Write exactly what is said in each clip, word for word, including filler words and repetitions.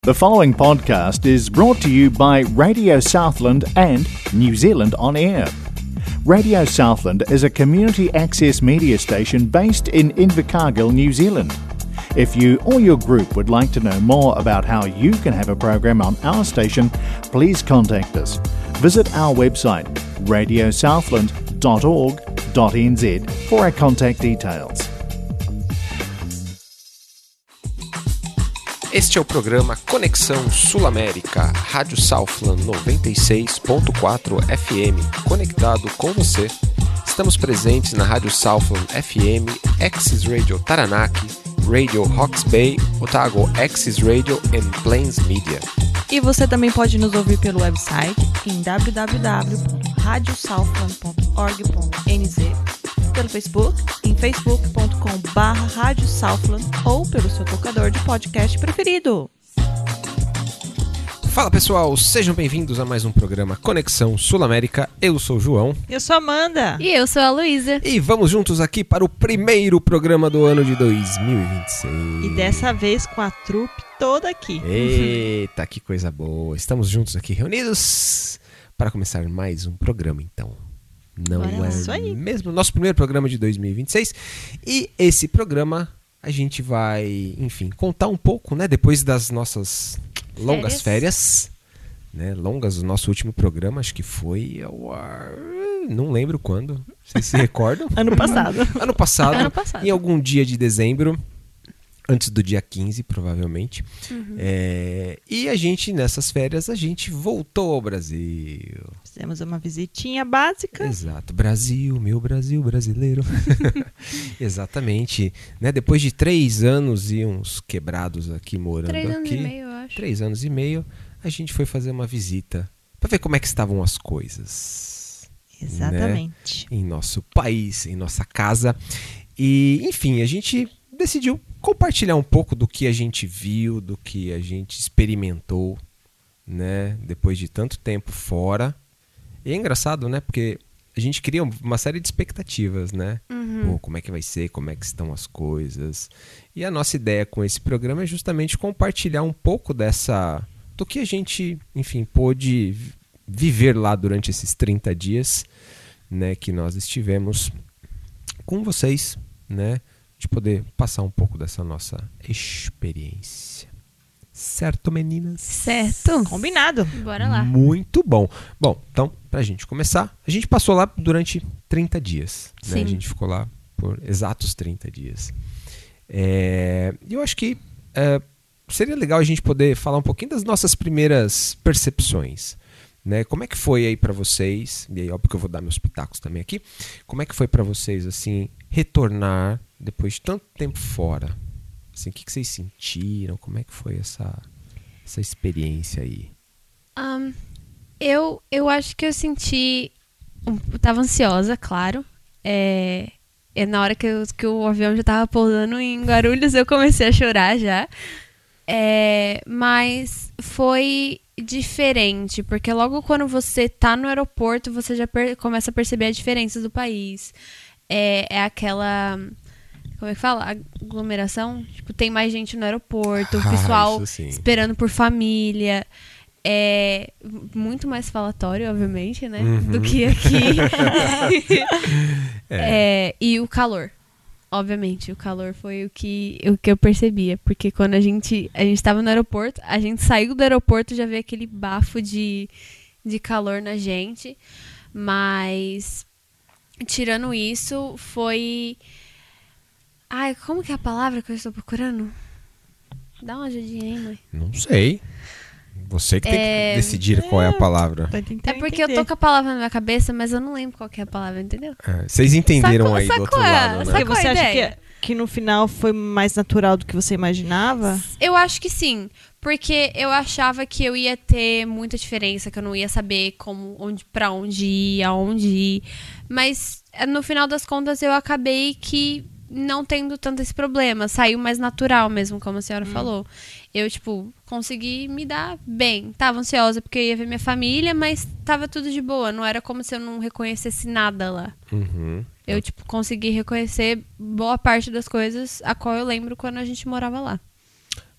The following podcast is brought to you by Radio Southland and New Zealand On Air. Radio Southland is a community access media station based in Invercargill, New Zealand. If you or your group would like to know more about how you can have a program on our station, please contact us. Visit our website radio southland dot org dot n z for our contact details. Este é o programa Conexão Sul-América, Rádio Southland noventa e seis ponto quatro F M, conectado com você. Estamos presentes na Rádio Southland F M, Axis Radio Taranaki, Radio Hawke's Bay, Otago Axis Radio e Plains Media. E você também pode nos ouvir pelo website em w w w ponto radio southland ponto org ponto n z, pelo Facebook em facebook ponto com barra rádio southland ou pelo seu tocador de podcast preferido. Fala pessoal, sejam bem-vindos a mais um programa Conexão Sul-América. Eu sou o João. Eu sou a Amanda. E eu sou a Luísa. E vamos juntos aqui para o primeiro programa do ano de dois mil e vinte e seis. E dessa vez com a trupe toda aqui. Eita, que coisa boa. Estamos juntos aqui reunidos para começar mais um programa, então. Não Bora, é isso aí. mesmo? Nosso primeiro programa de dois mil e vinte e seis. E esse programa a gente vai, enfim, contar um pouco, né? Depois das nossas longas férias, né? Longas, o nosso último programa, acho que foi ao ar... Não lembro quando. Vocês se recordam? Ano passado. ano passado. Ano passado. Em algum dia de dezembro. Antes do dia quinze, provavelmente. Uhum. É, e a gente, nessas férias, a gente voltou ao Brasil. Fizemos uma visitinha básica. Exato. Brasil, meu Brasil brasileiro. Exatamente. Né? Depois de três anos e uns quebrados aqui morando Três aqui. anos e meio, eu acho. Três anos e meio, a gente foi fazer uma visita para ver como é que estavam as coisas. Exatamente. Né? Em nosso país, em nossa casa. E, enfim, a gente decidiu compartilhar um pouco do que a gente viu, do que a gente experimentou, né? Depois de tanto tempo fora. E é engraçado, né? Porque a gente cria uma série de expectativas, né? Uhum. Pô, como é que vai ser, como é que estão as coisas. E a nossa ideia com esse programa é justamente compartilhar um pouco dessa... do que a gente, enfim, pôde viver lá durante esses trinta dias, né? Que nós estivemos com vocês, né? De poder passar um pouco dessa nossa experiência. Certo, meninas? Certo. Combinado. Bora lá. Muito bom. Bom, então, pra gente começar, a gente passou lá durante trinta dias. Né? Sim. A gente ficou lá por exatos trinta dias. É, e eu acho que é, seria legal a gente poder falar um pouquinho das nossas primeiras percepções. Né? Como é que foi aí pra vocês? E aí, óbvio que eu vou dar meus pitacos também aqui. Como é que foi pra vocês, assim, retornar depois de tanto tempo fora? Assim, o que, que vocês sentiram? Como é que foi essa, essa experiência aí? Um, eu, eu acho que eu senti... Um, tava ansiosa, claro. É, é na hora que, eu, que o avião já tava pousando em Guarulhos, eu comecei a chorar já. É, mas foi diferente, porque logo quando você tá no aeroporto, você já per- começa a perceber a diferença do país. É, é aquela... Como é que fala? Aglomeração? Tipo, tem mais gente no aeroporto, o Ah, pessoal isso sim. esperando por família. É muito mais falatório, obviamente, né? Uhum. Do que aqui. É. É, e o calor. Obviamente, o calor foi o que, o que eu percebia. Porque quando a gente, a gente tava no aeroporto, a gente saiu do aeroporto e já veio aquele bafo de, de calor na gente. Mas, tirando isso, foi... Ai, como que é a palavra que eu estou procurando? Dá uma ajudinha aí, mãe. Não sei. Você que tem É... que decidir qual é a palavra. Tô tentando É porque entender. eu tô com a palavra na minha cabeça, mas eu não lembro qual que é a palavra, entendeu? É, vocês entenderam Sacou- aí do outro sacou a- lado, né? Porque sacou você a acha ideia? que, que no final foi mais natural do que você imaginava? Eu acho que sim, porque eu achava que eu ia ter muita diferença, que eu não ia saber como, onde, pra onde ir, aonde ir. Mas no final das contas eu acabei que não tendo tanto esse problema. Saiu mais natural mesmo, como a senhora hum. falou. Eu, tipo, consegui me dar bem. Tava ansiosa porque eu ia ver minha família, mas tava tudo de boa. Não era como se eu não reconhecesse nada lá. Uhum. Eu, tipo, consegui reconhecer boa parte das coisas a qual eu lembro quando a gente morava lá.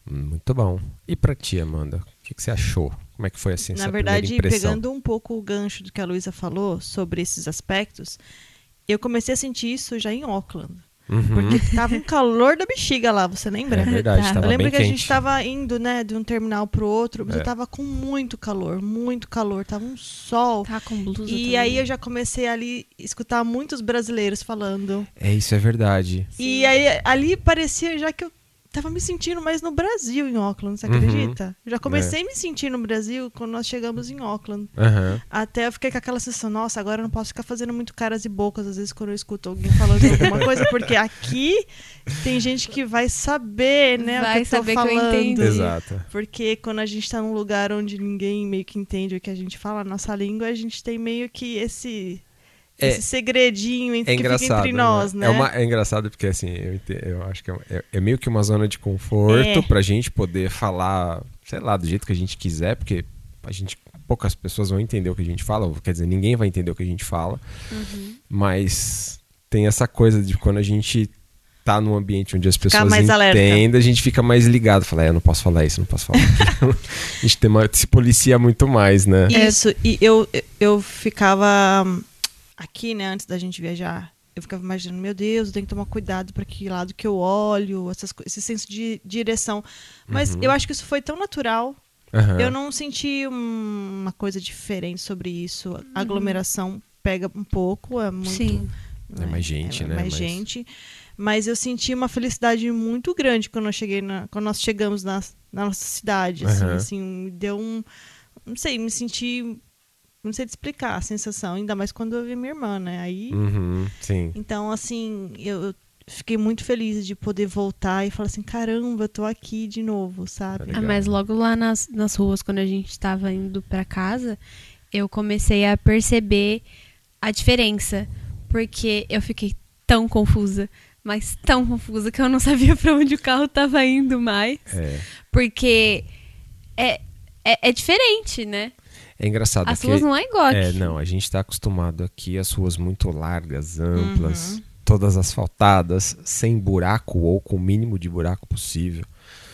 Muito bom. E pra ti, Amanda? O que, que você achou? Como é que foi assim, Na essa verdade, primeira impressão? pegando um pouco o gancho do que a Luísa falou sobre esses aspectos, eu comecei a sentir isso já em Auckland. Uhum. Porque tava um calor da bexiga lá, você lembra? É verdade, Tá. tava Eu lembro bem que quente. a gente tava indo, né, de um terminal pro outro, mas É. eu tava com muito calor, muito calor, tava um sol. Tá com blusa E também. aí eu já comecei ali a escutar muitos brasileiros falando. É, isso é verdade. E aí ali parecia já que eu tava me sentindo mais no Brasil em Auckland, você Uhum. acredita? Eu já comecei a me sentir no Brasil quando nós chegamos em Auckland. Aham. Até eu fiquei com aquela sensação, nossa, agora eu não posso ficar fazendo muito caras e bocas às vezes quando eu escuto alguém falando alguma coisa, porque aqui tem gente que vai saber, né, Vai o que eu tô saber que eu falando. entendi. Exato. Porque quando a gente tá num lugar onde ninguém meio que entende o que a gente fala, a nossa língua, a gente tem meio que esse, É- esse segredinho entre, É que fica engraçado, entre nós, né? É, uma- é engraçado porque, assim, eu, ente- eu acho que é, é- é meio que uma zona de conforto É. pra gente poder falar, sei lá, do jeito que a gente quiser, porque a gente, poucas pessoas vão entender o que a gente fala, ou, quer dizer, ninguém vai entender o que a gente fala, Uhum. mas tem essa coisa de quando a gente tá num ambiente onde as pessoas mais alerta. entendem, a gente fica mais ligado, fala, é, eu não posso falar isso, eu não posso falar aquilo. A gente tem uma- se policia muito mais, né? Isso, e eu, eu ficava hum, aqui, né, antes da gente viajar, eu ficava imaginando, meu Deus, eu tenho que tomar cuidado para que lado que eu olho, essas, co- esse senso de direção. Mas eu acho que isso foi tão natural, Aham. eu não senti um- uma coisa diferente sobre isso. A aglomeração pega um pouco, é muito... Sim. É mais gente, é né? mais Mas- gente. Mas eu senti uma felicidade muito grande quando eu cheguei na, quando nós chegamos na, na nossa cidade. Assim, Aham. assim, me deu um. Não sei, me senti. Não sei te explicar a sensação, ainda mais quando eu vi minha irmã, né? Aí. Uhum, sim. Então, assim, eu, eu fiquei muito feliz de poder voltar e falar assim: caramba, eu tô aqui de novo, sabe? Legal. Ah, mas logo lá nas, nas ruas, quando a gente tava indo pra casa, eu comecei a perceber a diferença. Porque eu fiquei tão confusa, mas tão confusa, que eu não sabia pra onde o carro tava indo mais. É. Porque é, é, é diferente, né? É engraçado. As que- ruas não é igual aqui. É, não, a gente tá acostumado aqui as ruas muito largas, amplas, Uhum. todas asfaltadas, sem buraco ou com o mínimo de buraco possível.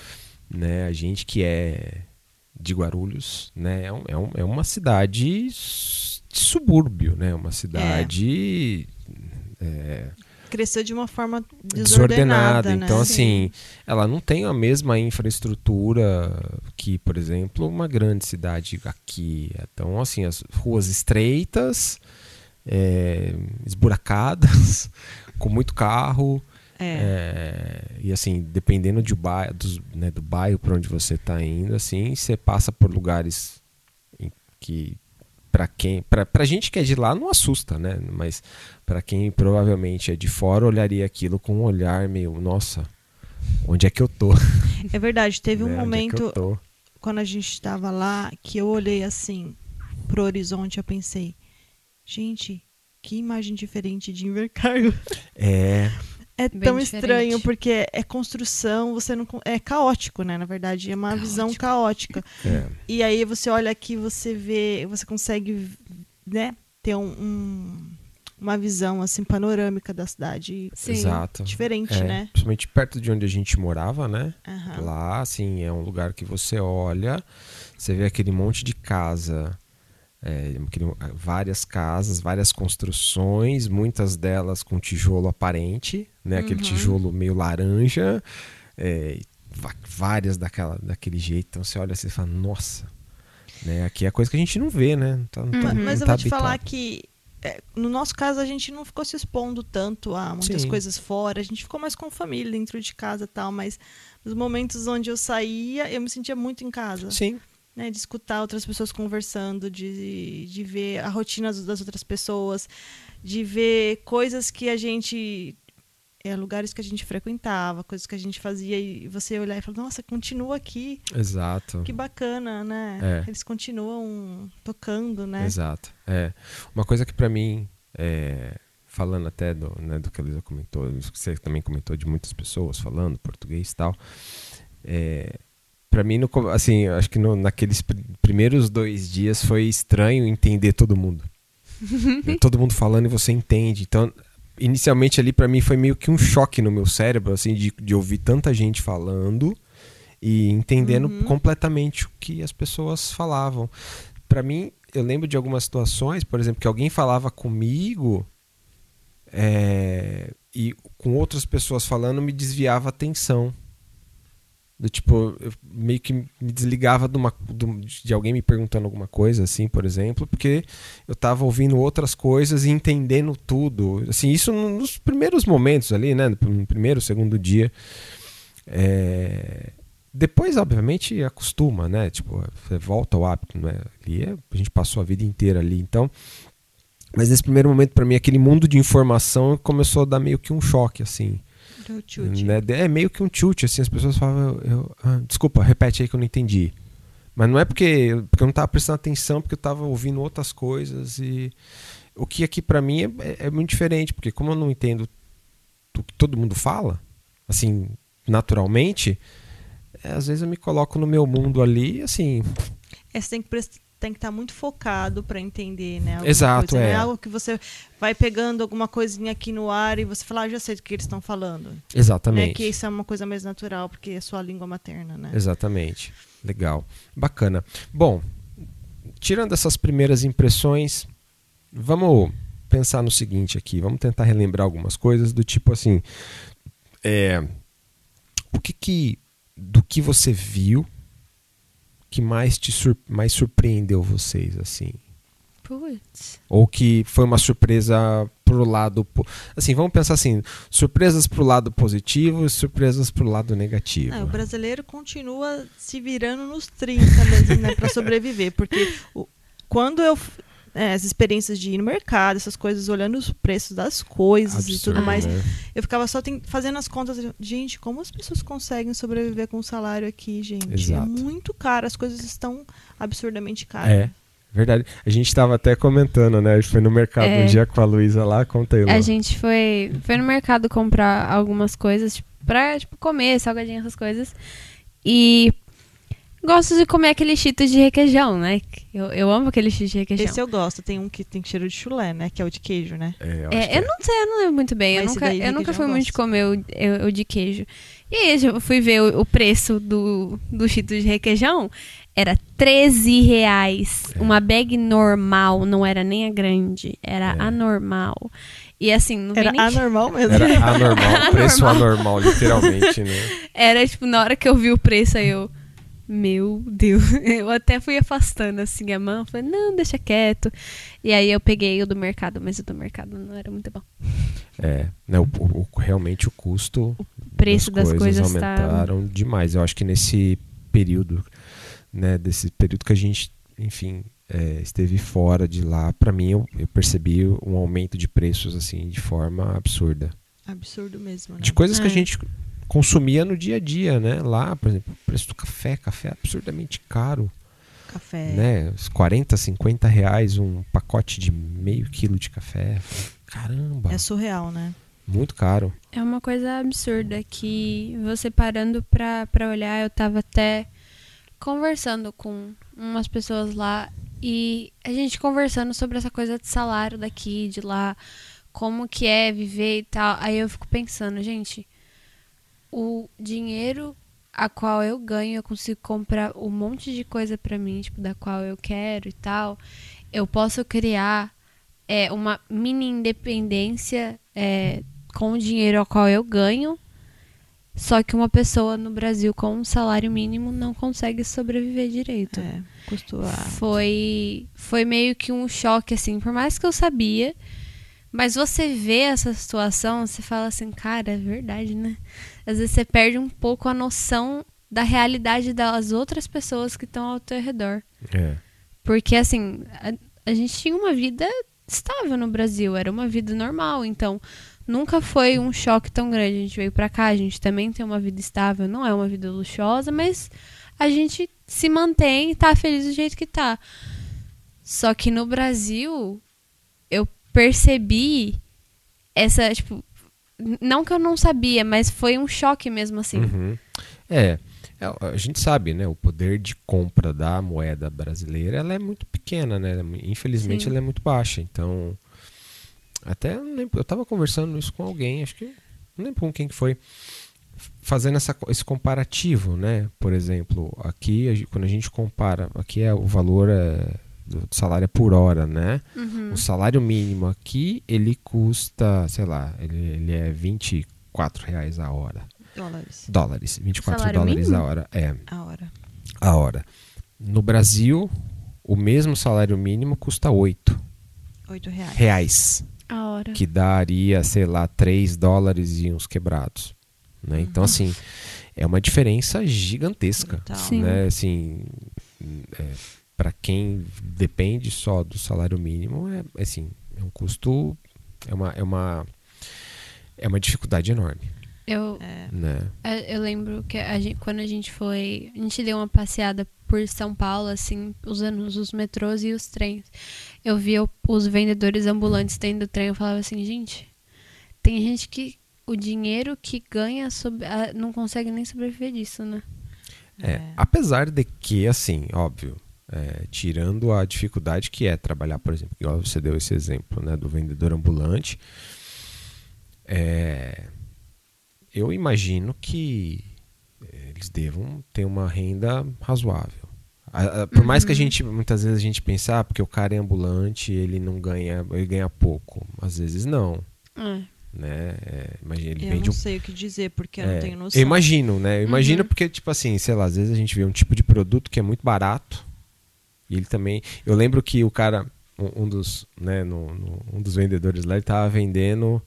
Né? A gente que é de Guarulhos, né? É, um- é, um- é uma cidade s- de subúrbio, né? Uma cidade é, Cresceu de uma forma desordenada. desordenada, né? Então, Sim. assim, ela não tem a mesma infraestrutura que, por exemplo, uma grande cidade aqui. Então, assim, as ruas estreitas, é, esburacadas, com muito carro. É. É, e assim, dependendo de bairro, dos, né, do bairro para onde você está indo, assim, você passa por lugares em que para quem, para pra gente que é de lá não assusta, né? Mas para quem provavelmente é de fora olharia aquilo com um olhar meio, nossa, onde é que eu tô? É verdade, teve um Né? Onde é que eu momento tô? quando a gente estava lá que eu olhei assim pro horizonte, eu pensei, gente, que imagem diferente de Invercargill. É, É Bem tão diferente. estranho porque é, é construção, você não con- é caótico, né? Na verdade, é uma visão caótica. é. E aí você olha aqui, você vê, você consegue, né, ter um, um- uma visão assim panorâmica da cidade Sim. Exato. diferente, É, né? principalmente perto de onde a gente morava, né? Aham. Lá, assim, é um lugar que você olha, você vê aquele monte de casa, é, aquele- várias casas, várias construções, muitas delas com tijolo aparente, né? Aquele tijolo meio laranja, é, va- várias daquela, daquele jeito. Então você olha assim e fala, nossa, né? Aqui é coisa que a gente não vê, né? Não tá- não tá- Ma- Mas não eu tá vou te falar habituado. que, é, no nosso caso, a gente não ficou se expondo tanto a muitas Sim. coisas fora. A gente ficou mais com família dentro de casa e tal. Mas nos momentos onde eu saía, eu me sentia muito em casa. Sim, Né? De escutar outras pessoas conversando, de, de ver a rotina das das outras pessoas, de ver coisas que a gente... É, lugares que a gente frequentava, coisas que a gente fazia. E você olhar e falar, nossa, continua aqui. exato. Que bacana, né? É. Eles continuam tocando, né? Exato. É. Uma coisa que pra mim, é, falando até do, né, do que a Luísa comentou, isso que você também comentou de muitas pessoas falando português e tal, é, para mim, no, co- assim, eu acho que no, naqueles pr- primeiros dois dias foi estranho entender todo mundo. Né, todo mundo falando e você entende. Então, inicialmente ali pra mim foi meio que um choque no meu cérebro, assim, de, de ouvir tanta gente falando e entendendo Uhum. completamente o que as pessoas falavam. Para mim, eu lembro de algumas situações, por exemplo, que alguém falava comigo é, e com outras pessoas falando me desviava a atenção. Do tipo, eu meio que me desligava de, uma, de alguém me perguntando alguma coisa, assim, por exemplo, porque eu tava ouvindo outras coisas e entendendo tudo. Assim, isso nos primeiros momentos ali, né? No primeiro, segundo dia. É... Depois, obviamente, acostuma, né? Tipo, você volta ao hábito, né? Ali é... A gente passou a vida inteira ali, então... Mas nesse primeiro momento, para mim, aquele mundo de informação começou a dar meio que um choque, assim. Do chute. Né? É meio que um tilt, assim, as pessoas falam, eu, eu, ah, desculpa, repete aí que eu não entendi. Mas não é porque, porque eu não estava prestando atenção, porque eu estava ouvindo outras coisas. E o que aqui para mim é, é muito diferente, porque como eu não entendo o que todo mundo fala, assim, naturalmente, é, às vezes eu me coloco no meu mundo ali, assim... É, você tem que prestar tem que estar muito focado para entender, né? Exato, coisa. é. Não é algo que você vai pegando alguma coisinha aqui no ar e você fala, ah, já sei do que eles estão falando. Exatamente. Né? Que isso é uma coisa mais natural, porque é sua língua materna, né? Exatamente. Legal. Bacana. Bom, tirando essas primeiras impressões, vamos pensar no seguinte aqui. Vamos tentar relembrar algumas coisas do tipo assim, é, o que que, do que você viu que mais te sur- mais surpreendeu vocês, assim? Putz. Ou que foi uma surpresa pro lado... Po- assim, vamos pensar assim, surpresas pro lado positivo e surpresas pro lado negativo. Ah, o brasileiro continua se virando nos trinta mesmo, né? Para sobreviver, porque o, quando eu... É, as experiências de ir no mercado, essas coisas, olhando os preços das coisas Absurdo, e tudo mais, né? eu ficava só tem, fazendo as contas. Gente, como as pessoas conseguem sobreviver com o salário aqui, gente? Exato. É muito caro, as coisas estão absurdamente caras. É, verdade. A gente estava até comentando, né? A gente foi no mercado É. um dia com a Luísa lá, conta aí, Lu. A gente foi, foi no mercado comprar algumas coisas tipo, pra tipo, comer, salgadinho, essas coisas. E gosto de comer aquele cheetos de requeijão, né? Eu, eu amo aquele cheetos de requeijão. Esse eu gosto. Tem um que tem cheiro de chulé, né? Que é o de queijo, né? É, eu acho É, que eu é. não sei, eu não lembro muito bem. Eu Mas esse nunca, daí, eu nunca requeijão, fui eu muito de gosto. comer o, o- o de queijo. E aí eu fui ver o, o preço do, do cheetos de requeijão. Era treze reais. É. Uma bag normal, não era nem a grande. Era É. anormal. E assim, não vem Era nem... anormal mesmo. Era anormal, preço Anormal. anormal, literalmente, né? Era tipo, na hora que eu vi o preço, aí eu... Meu Deus. Eu até fui afastando assim a mão. Falei, não, deixa quieto. E aí eu peguei o do mercado, mas o do mercado não era muito bom. É, né, o, o- o- realmente o custo O preço das, coisas, tá... aumentaram demais. Eu acho que nesse período, né, desse período que a gente, enfim, é, esteve fora de lá, pra mim eu, eu percebi um aumento de preços assim de forma absurda. Absurdo mesmo, né? De coisas que a É. gente consumia no dia a dia, né? Lá, por exemplo, o preço do café, café é absurdamente caro, Café. né? Uns quarenta, cinquenta reais um pacote de meio quilo de café. Caramba, É surreal, né? muito caro. É uma coisa absurda que você parando pra, pra olhar, eu tava até conversando com umas pessoas lá e a gente conversando sobre essa coisa de salário daqui, de lá, como que é viver e tal. Aí eu fico pensando, gente, o dinheiro a qual eu ganho, eu consigo comprar um monte de coisa pra mim, tipo, da qual eu quero e tal. Eu posso criar é, uma mini independência é, com o dinheiro ao qual eu ganho, só que uma pessoa no Brasil com um salário mínimo não consegue sobreviver direito. É, custo alto. Foi, foi meio que um choque, assim, por mais que eu sabia, mas você vê essa situação, você fala assim, cara, é verdade, né? Às vezes você perde um pouco a noção da realidade das outras pessoas que estão ao teu redor. É. Porque, assim, a, a gente tinha uma vida estável no Brasil, era uma vida normal, então nunca foi um choque tão grande. A gente veio pra cá, a gente também tem uma vida estável, não é uma vida luxuosa, mas a gente se mantém e tá feliz do jeito que tá. Só que no Brasil, eu percebi essa, tipo, não que eu não sabia, mas foi um choque mesmo assim. Uhum. É, é, a gente sabe, né? O poder de compra da moeda brasileira, ela é muito pequena, né? Infelizmente, Sim. ela é muito baixa. Então, até eu, não lembro, eu tava conversando isso com alguém, acho que não lembro com quem que foi, fazendo essa, esse comparativo, né? Por exemplo, aqui, a gente- quando a gente compara, aqui é o valor é, do salário é por hora, né? Uhum. O salário mínimo aqui, ele custa, sei lá, ele, ele é vinte e quatro reais a hora. Dólares. Dólares, vinte e quatro Salário dólares mínimo? a hora. É, A hora. a hora. No Brasil, o mesmo salário mínimo custa oito Oito reais. reais. A hora. Que daria, sei lá, três dólares e uns quebrados. Né? Então, assim, é uma diferença gigantesca. Brutal. Sim. Né? Assim, é, para quem depende só do salário mínimo, é, assim, é um custo, é uma, é uma, é uma dificuldade enorme. Eu, É. Né? É, Eu lembro que a gente- quando a gente foi. A gente deu uma passeada por São Paulo, assim, usando os metrôs e os trens. Eu via o- os vendedores ambulantes dentro do trem. Eu falava assim, gente, tem gente que o dinheiro que ganha sobre- ah, não consegue nem sobreviver disso, né? É, É. apesar de que, assim, óbvio, é, tirando a dificuldade que é trabalhar, por exemplo, igual você deu esse exemplo, né, do vendedor ambulante, é, eu imagino que eles devam ter uma renda razoável. A- a- por mais que a gente, muitas vezes a gente pense, ah, porque o cara é ambulante, ele não ganha, ele ganha pouco. Às vezes não, É. né? É, imagina, ele Eu vende não um sei o que dizer, porque eu é, não tenho noção. eu imagino, né? Eu imagino Uhum. porque, tipo assim, sei lá, às vezes a gente vê um tipo de produto que é muito barato. E ele também. Eu lembro que o cara, um, um dos, né, no, no- um dos vendedores lá, ele tava vendendo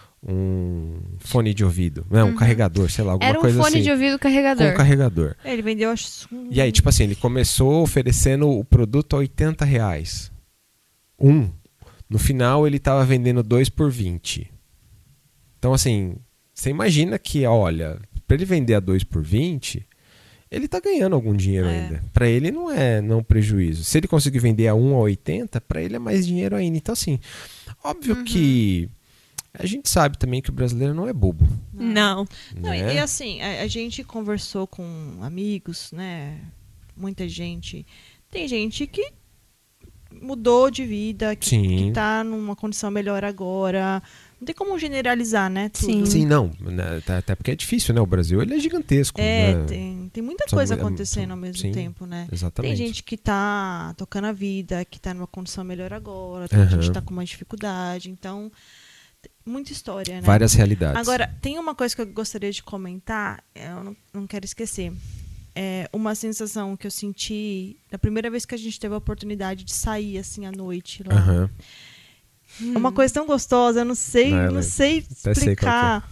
um fone de ouvido. Não, um Uhum. carregador, sei lá, alguma Era um coisa fone assim. de ouvido Com carregador. um carregador. É, ele vendeu, acho... um- E aí, tipo assim, ele começou oferecendo o produto a oitenta reais. Um. No final, ele tava vendendo dois por vinte. Então, assim, você imagina que, olha, para ele vender a dois por vinte, ele tá ganhando algum dinheiro É. ainda. Para ele não é não prejuízo. Se ele conseguir vender a um a oitenta, para ele é mais dinheiro ainda. Então, assim, óbvio que a gente sabe também que o brasileiro não é bobo. Não. Não, né? e, e assim, a, a gente conversou com amigos, né? Muita gente. Tem gente que mudou de vida, que, Sim. que tá numa condição melhor agora. Não tem como generalizar, né? Tudo. Sim. Sim, não. Né, até- Até porque é difícil, né? O Brasil, ele é gigantesco. É, né? tem, tem muita São coisa mu- é acontecendo muito- ao mesmo sim, tempo, né? Exatamente. Tem gente que tá tocando a vida, que tá numa condição melhor agora, tem Aham. gente que tá com mais dificuldade, então, t- muita história, né? Várias realidades. Agora, tem uma coisa que eu gostaria de comentar, eu não, não quero esquecer. É uma sensação que eu senti na primeira vez que a gente teve a oportunidade de sair, assim, à noite lá. Aham. É uma coisa tão gostosa, eu não sei, Não, eu não lembro. sei Até sei qual explicar.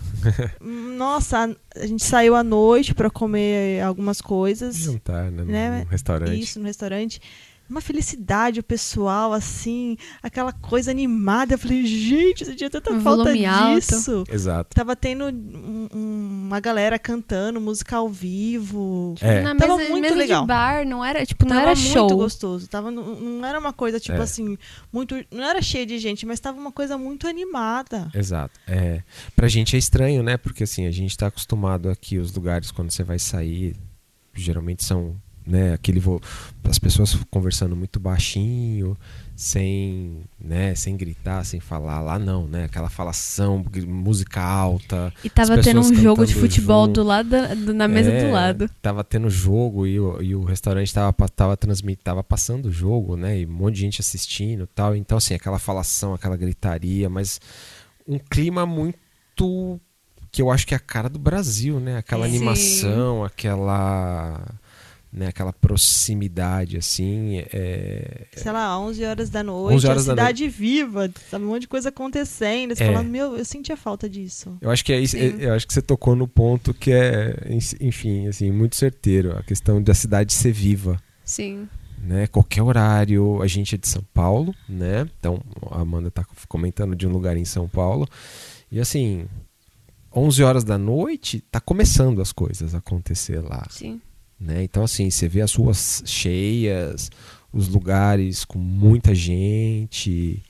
Nossa, a, a gente saiu à noite para comer algumas coisas. Jantar, né? Né? No restaurante. Isso, no restaurante. Uma felicidade, o pessoal, assim, aquela coisa animada. Eu falei, gente, eu sentia tanta Um falta volume alto. disso. Exato. Tava tendo um- um- uma galera cantando, música ao vivo. É. Na Tava mesa, muito mesa legal. de bar, não era, tipo, não Tava era muito show. gostoso. Tava, não, não era uma coisa, tipo É. assim, muito. Não era cheia de gente, mas tava uma coisa muito animada. Exato. É, pra gente é estranho, né? Porque assim, a gente tá acostumado aqui, os lugares quando você vai sair, geralmente são, né, aquele vo... as pessoas conversando muito baixinho, sem, né, sem gritar, sem falar. Lá não, né? Aquela falação, gr- música alta. E tava as tendo um pessoas jogo de cantando futebol junto. do lado da- do- na mesa É, do lado. Tava tendo jogo e o, e o restaurante tava, pa- tava transmitindo, tava passando o jogo, né? E um monte de gente assistindo e tal. Então, assim, aquela falação, aquela gritaria, mas um clima muito que eu acho que é a cara do Brasil, né? Aquela Sim. animação, aquela, né? Aquela proximidade, assim. É... Sei lá, onze horas da noite, onze horas a da cidade viva, sabe, um monte de coisa acontecendo. Você É. falando, meu, eu sentia falta disso. Eu acho que é isso, Sim. eu acho que você tocou no ponto que é, enfim, assim, muito certeiro, a questão da cidade ser viva. Sim. Né, qualquer horário, a gente é de São Paulo, né? Então a Amanda tá comentando de um lugar em São Paulo. E assim, onze horas da noite, tá começando as coisas a acontecer lá, Sim. né? Então assim, você vê as ruas cheias, os lugares com muita gente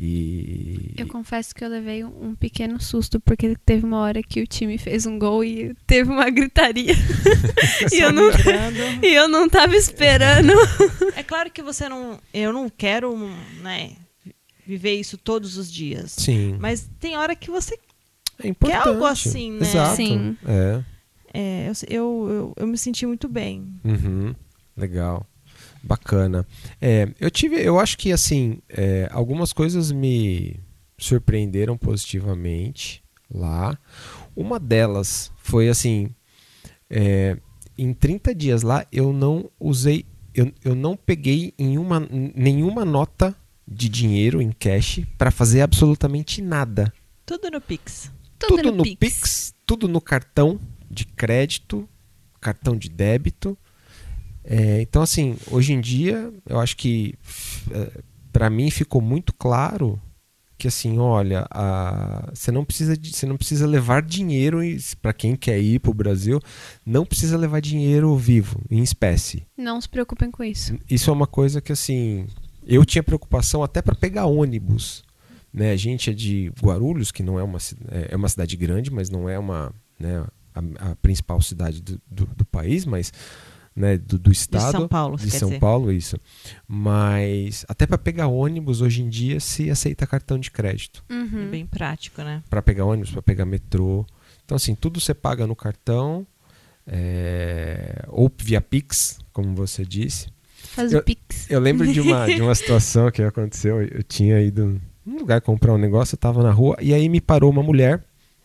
e Eu confesso que eu levei um, um pequeno susto, porque teve uma hora que o time fez um gol e teve uma gritaria. e, eu não, Lembrando. e eu não tava esperando. É claro que você não. Eu não quero, né, viver isso todos os dias. sim, Mas tem hora que você é importante. algo assim, né? Exato. Sim. É. É, eu, eu, eu, eu me senti muito bem. Uhum, legal. Bacana. É, eu tive, eu acho que assim, é, algumas coisas me surpreenderam positivamente lá. Uma delas foi assim, é, em trinta dias lá eu não usei, eu, eu não peguei em uma, nenhuma nota de dinheiro em cash para fazer absolutamente nada. Tudo no Pix. Tudo, Tudo no, no Pix. Pix, tudo no cartão de crédito, cartão de débito. É, então, assim, hoje em dia, eu acho que é, para mim ficou muito claro que, assim, olha, a, você não precisa de, você não precisa levar dinheiro para quem quer ir para o Brasil, não precisa levar dinheiro vivo, em espécie. Não se preocupem com isso. Isso é uma coisa que, assim, eu tinha preocupação até para pegar ônibus. Né? A gente é de Guarulhos, que não é uma, é uma cidade grande, mas não é uma, né, a, a principal cidade do, do, do país, mas né, do, do estado. De São Paulo, de quer São dizer. Paulo, isso. Mas até para pegar ônibus hoje em dia se aceita cartão de crédito. Uhum. É bem prático, né? Para pegar ônibus, para pegar metrô. Então, assim, tudo você paga no cartão, é, ou via Pix, como você disse. Faz Eu- o Pix. Eu lembro de uma, de uma situação que aconteceu. Eu tinha ido num lugar comprar um negócio, eu tava na rua, e aí me parou uma mulher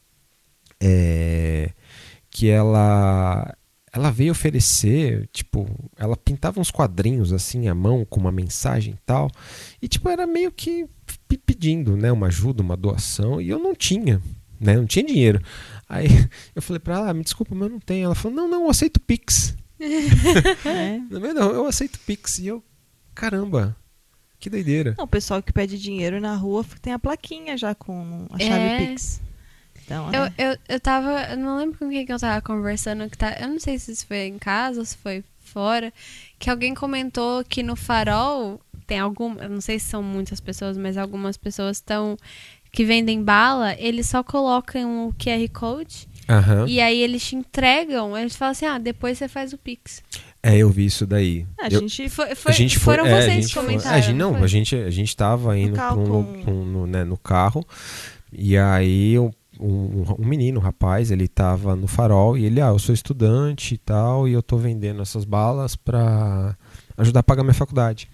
é, que ela, ela veio oferecer, tipo, ela pintava uns quadrinhos assim à mão com uma mensagem e tal, e tipo, era meio que pe- pedindo, né, uma ajuda, uma doação, e eu não tinha, né, não tinha dinheiro. Aí eu falei pra ela, ah, me desculpa, mas eu não tenho. Ela falou, não, não, eu aceito Pix. É. Não, não, eu aceito Pix. E eu, caramba, que doideira. Não, o pessoal que pede dinheiro na rua tem a plaquinha já com a chave É. Pix. Então, Eu, é. eu, eu tava. Eu não lembro com quem que eu tava conversando. Que tá, eu não sei se isso foi em casa ou se foi fora. Que alguém comentou que no Farol tem algum. Eu não sei se são muitas pessoas, mas algumas pessoas estão. Que vendem bala, eles só colocam o Q R Code Aham. e aí eles te entregam. Eles falam assim: ah, depois você faz o Pix. É, eu vi isso daí. A Eu- gente Foi, foi, a gente foi, foram é, a vocês gente que foi- comentaram. a gente, não, foi? a gente, a gente tava indo carro pra um- com- pra um- no, né, no carro e aí um, um, um menino, um rapaz, ele tava no Farol e ele, ah, eu sou estudante e tal e eu tô vendendo essas balas pra ajudar a pagar minha faculdade.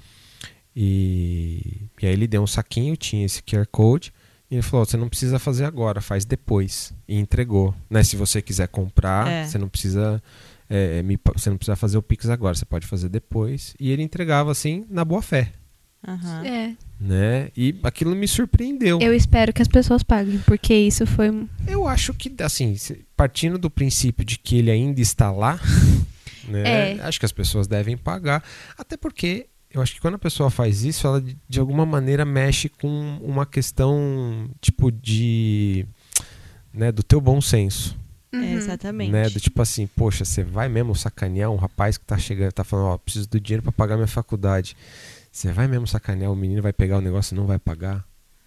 E, e aí ele deu um saquinho, tinha esse Q R Code e ele falou, você não precisa fazer agora, faz depois. E entregou. Né? Se você quiser comprar, É. você não precisa... É, me- você não precisa fazer o Pix agora, você pode fazer depois. E ele entregava assim, na boa fé. Aham. É, Né? E aquilo me surpreendeu. eu espero que as pessoas paguem, porque isso foi. Eu acho que, assim, se- partindo do princípio de que ele ainda está lá, né, É. acho que as pessoas devem pagar. Até porque eu acho que quando a pessoa faz isso, ela de, de alguma maneira mexe com uma questão tipo de. Né, do teu bom senso. É, Uhum. exatamente. Né? Do tipo assim, poxa, você vai mesmo sacanear um rapaz que tá chegando, tá falando, ó, preciso do dinheiro para pagar minha faculdade. Você vai mesmo sacanear, o menino vai pegar o negócio e não vai pagar,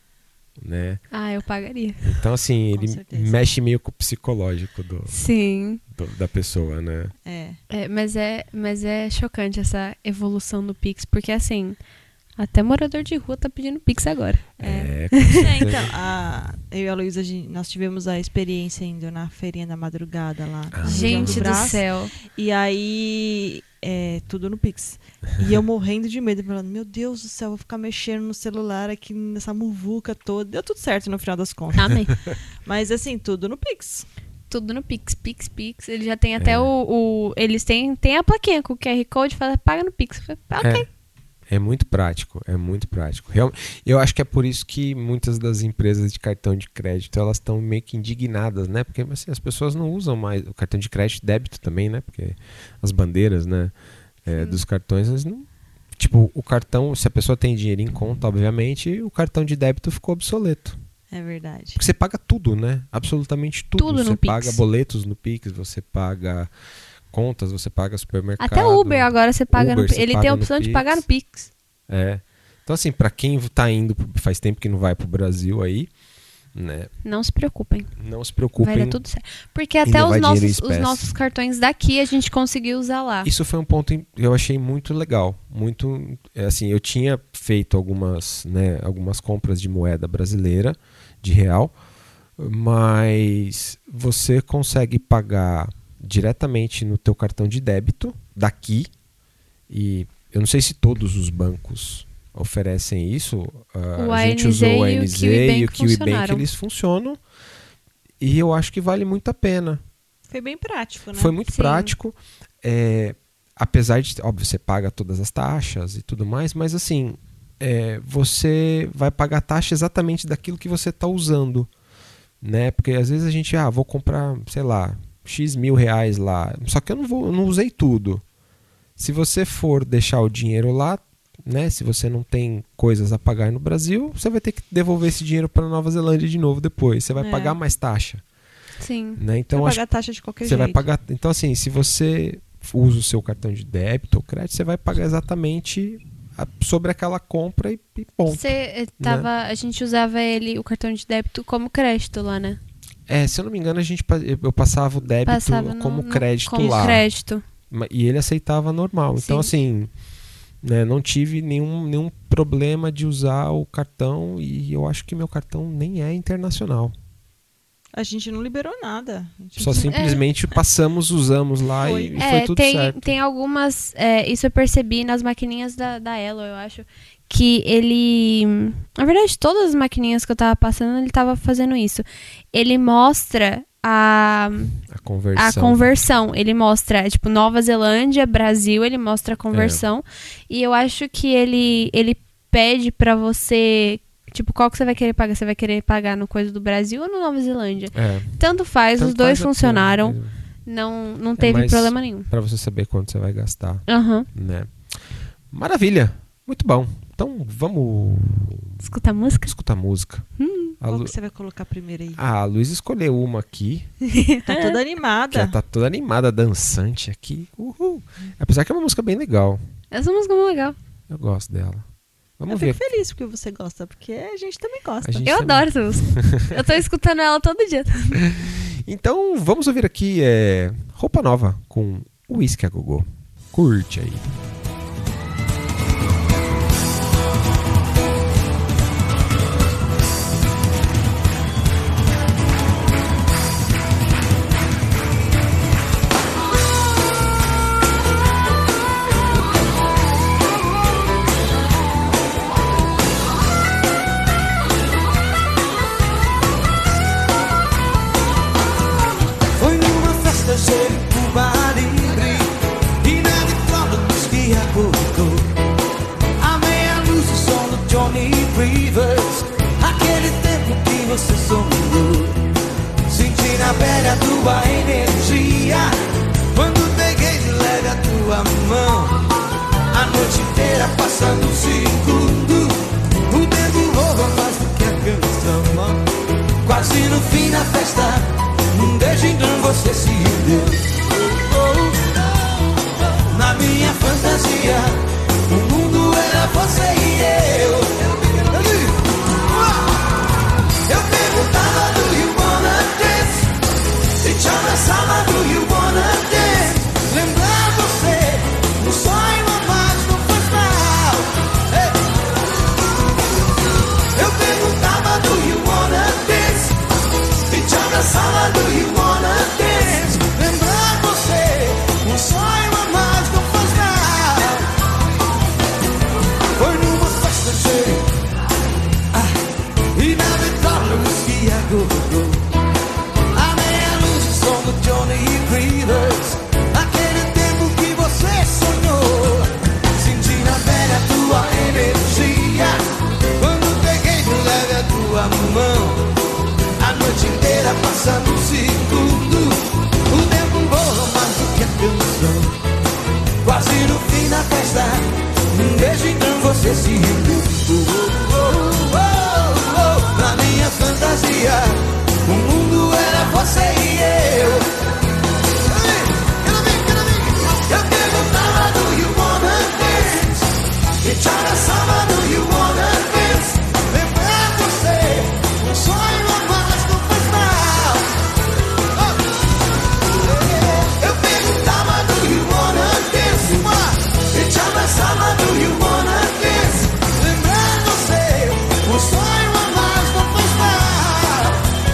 né? Ah, eu pagaria. Então assim, Com ele certeza. mexe meio com o psicológico do, Sim. do- da pessoa, né? É. É, mas, é, mas é chocante essa evolução do Pix, porque assim, até morador de rua tá pedindo Pix agora. É. É, com É, certeza. então, a, eu e a Luísa, a gente- nós tivemos a experiência indo na feirinha da madrugada lá. Ah. na região Gente do Brás. céu. E aí, é, tudo no Pix. E eu morrendo de medo, falando, meu Deus do céu, vou ficar mexendo no celular aqui nessa muvuca toda. Deu tudo certo no final das contas. Amém. Mas assim, tudo no Pix. Tudo no Pix, Pix, Pix. Ele já tem até É. o, o- Eles têm, têm a plaquinha com o Q R Code, fala, paga no Pix. Eu falei, ok. É. É muito prático, é muito prático. Real- eu acho que é por isso que muitas das empresas de cartão de crédito elas estão meio que indignadas, né? Porque assim, as pessoas não usam mais o cartão de crédito, débito também, né? Porque as bandeiras, né, é, dos cartões, elas não... Tipo, o cartão, se a pessoa tem dinheiro em conta, obviamente, o cartão de débito ficou obsoleto. É verdade. Porque você paga tudo, né? Absolutamente tudo. Tudo no você Pix. paga boletos no Pix, você paga contas, você paga supermercado. Até o Uber agora você paga Uber no Pix. você Ele paga tem a no opção de Pix. pagar no Pix. É. Então, assim, pra quem tá indo, pro- faz tempo que não vai pro Brasil aí, né? Não se preocupem. Não se Vai preocupem. dar tudo certo. Porque em até levar os dinheiro em nossos, os espécie. nossos cartões daqui a gente conseguiu usar lá. Isso foi um ponto que eu achei muito legal. Muito, é, assim, eu tinha feito algumas, né, algumas compras de moeda brasileira, de real, mas você consegue pagar diretamente no teu cartão de débito daqui, e eu não sei se todos os bancos oferecem isso. Uh, a gente usou o A N Z e o KiwiBank, eles funcionam, e eu acho que vale muito a pena. Foi bem prático, né? Foi muito Sim. prático. É, apesar de, óbvio, você paga todas as taxas e tudo mais, mas assim, é, você vai pagar a taxa exatamente daquilo que você está usando, né? Porque às vezes a gente, ah, vou comprar, sei lá, X mil reais lá, só que eu não, vou, eu não usei tudo. Se você for deixar o dinheiro lá, né? Se você não tem coisas a pagar no Brasil, você vai ter que devolver esse dinheiro para Nova Zelândia de novo depois. Você vai É. pagar mais taxa. Sim. Né? Então, vai acho pagar taxa de qualquer você jeito. vai pagar. Então, assim, se você usa o seu cartão de débito ou crédito, você vai pagar exatamente a, sobre aquela compra e, e ponto. Você eh, tava, a gente usava ele, o cartão de débito, como crédito lá, né? É, se eu não me engano, a gente, pa- eu passava o débito Passava no- como no- crédito como lá. crédito. Ma- E ele aceitava normal. Então, assim, né, não tive nenhum, nenhum problema de usar o cartão, e eu acho que meu cartão nem é internacional. A gente não liberou nada. A gente Só não- simplesmente passamos, usamos lá Foi. e, e foi É, tudo tem, certo. tem algumas. É, isso eu percebi nas maquininhas da, da Elo, eu acho. Que ele. Na verdade, todas as maquininhas que eu tava passando, ele tava fazendo isso. Ele mostra a, A conversão. a conversão. Ele mostra, tipo, Nova Zelândia, Brasil, ele mostra a conversão. E eu acho que ele, ele pede pra você. Tipo, qual que você vai querer pagar? Você vai querer pagar no coisa do Brasil ou no Nova Zelândia? É. Tanto faz, Tanto os dois faz a funcionaram. coisa. Não, não teve mais- problema nenhum. Pra você saber quanto você vai gastar, Aham. né? Maravilha, muito bom. Então vamos Escuta a música? escutar música. A, Qual Lu... que você vai colocar primeiro aí? ah, a Luísa escolheu uma aqui, Tá toda que animada. ela tá toda animada, dançante aqui. Uhul. Apesar que é uma música bem legal. Essa música é muito legal. Eu gosto dela. Vamos Eu ver. fico feliz porque você gosta, porque a gente também gosta. A gente Eu também. adoro essa música. Eu tô escutando ela todo dia. Então vamos ouvir aqui é, Roupa Nova com Whisky a Gogô. Curte aí. Foi numa festa cheia de Cuba Libre e na vitrola dos que acordou. A meia luz e o som do Johnny Rivers, aquele tempo que você sonhou. Senti na pele a tua energia quando peguei de leve a tua mão. A noite inteira passando um segundo, o tempo voa mais do que a canção. Quase no fim da festa, um beijo então você se deu. Oh, oh, oh. Na minha fantasia, o mundo era você e eu. Eu perguntava, do you wanna dance? E te abraçava, do you wanna dance? Lembrar você, um sonho a mais não faz mal. Hey. Eu perguntava, do you wanna dance? E te abraçava, do you wanna dance? Lembrar você, um sonho a mais não faz mal. Foi numa festa cheia, ah, e na vitrola o whisky a gogô. A meia luz, o som do Johnny Rivers, aquele tempo que você sonhou. Senti na pele a tua energia quando peguei de leve a tua mão. A noite inteira passando um segundo, o tempo voa mais do que a canção. Quase no fim da festa, um beijo então você se rendeu. Oh, oh, oh, oh. Na minha fantasia, o mundo era você e eu. Hey, quero ver, quero ver. Eu perguntava, do you wanna dance? E te abraçava, do you wanna dance? Lembrar você, um sonho a mais não faz mal. Oh. Eu perguntava, do you wanna dance? E te abraçava, do you wanna dance? Lembrar você, um sonho a mais não faz mal.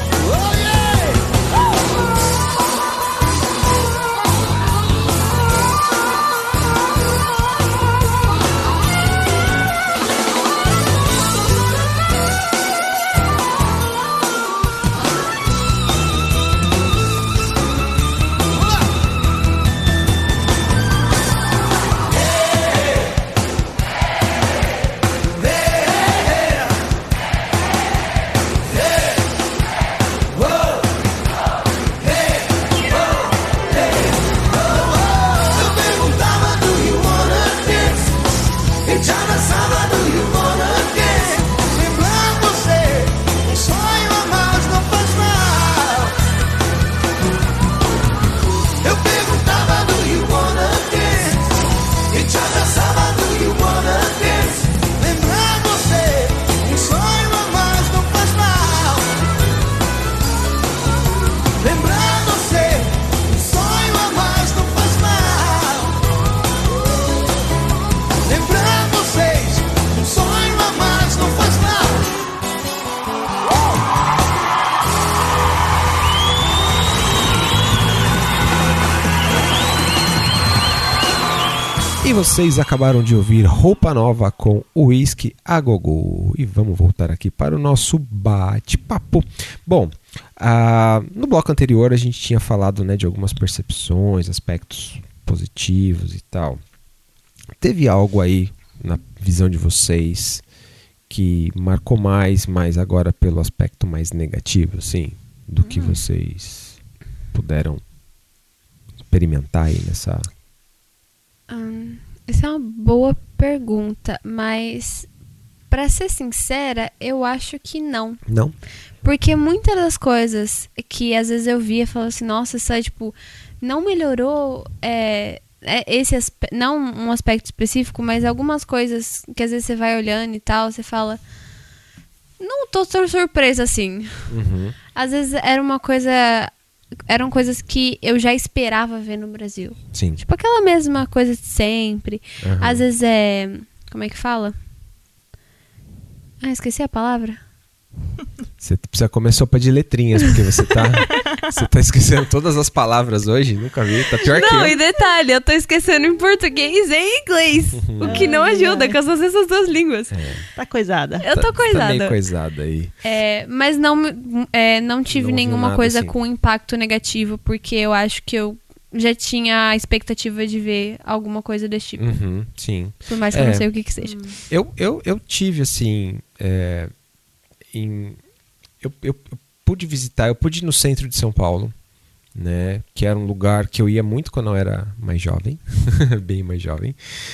E vocês acabaram de ouvir Roupa Nova com Whisky a Gogô. E vamos voltar aqui para o nosso bate-papo. Bom, ah, no bloco anterior a gente tinha falado, né, de algumas percepções, aspectos positivos e tal. Teve algo aí na visão de vocês que marcou mais, mas agora pelo aspecto mais negativo, assim, do que vocês puderam experimentar aí nessa... Hum, essa é uma boa pergunta, mas pra ser sincera, eu acho que não. Não? Porque muitas das coisas que às vezes eu via, falava assim, nossa, isso aí, tipo, não melhorou, é, é esse aspe- não um aspecto específico, mas algumas coisas que às vezes você vai olhando e tal, você fala, não tô tão surpresa assim. Uhum. Às vezes era uma coisa, eram coisas que eu já esperava ver no Brasil. Sim. Tipo aquela mesma coisa de sempre. Uhum. Às vezes é, como é que fala? Ah, esqueci a palavra. Você precisa comer sopa de letrinhas, porque você tá, você tá esquecendo todas as palavras hoje. Nunca vi, tá pior que Não, eu. e detalhe, eu tô esquecendo em português e em inglês. O que não ajuda, que eu só sei essas duas línguas. Tá coisada. Eu tô Tá meio coisada. coisada aí. É, mas não, me- é, não tive Não viu nenhuma nada coisa assim. com impacto negativo, porque eu acho que eu já tinha a expectativa de ver alguma coisa desse tipo. Uhum, sim. Por mais que eu É. não sei o que que seja. Eu, eu, eu tive, assim, é, em, eu, eu, eu pude visitar, eu pude ir no centro de São Paulo, né, que era um lugar que eu ia muito quando eu era mais jovem, bem mais jovem,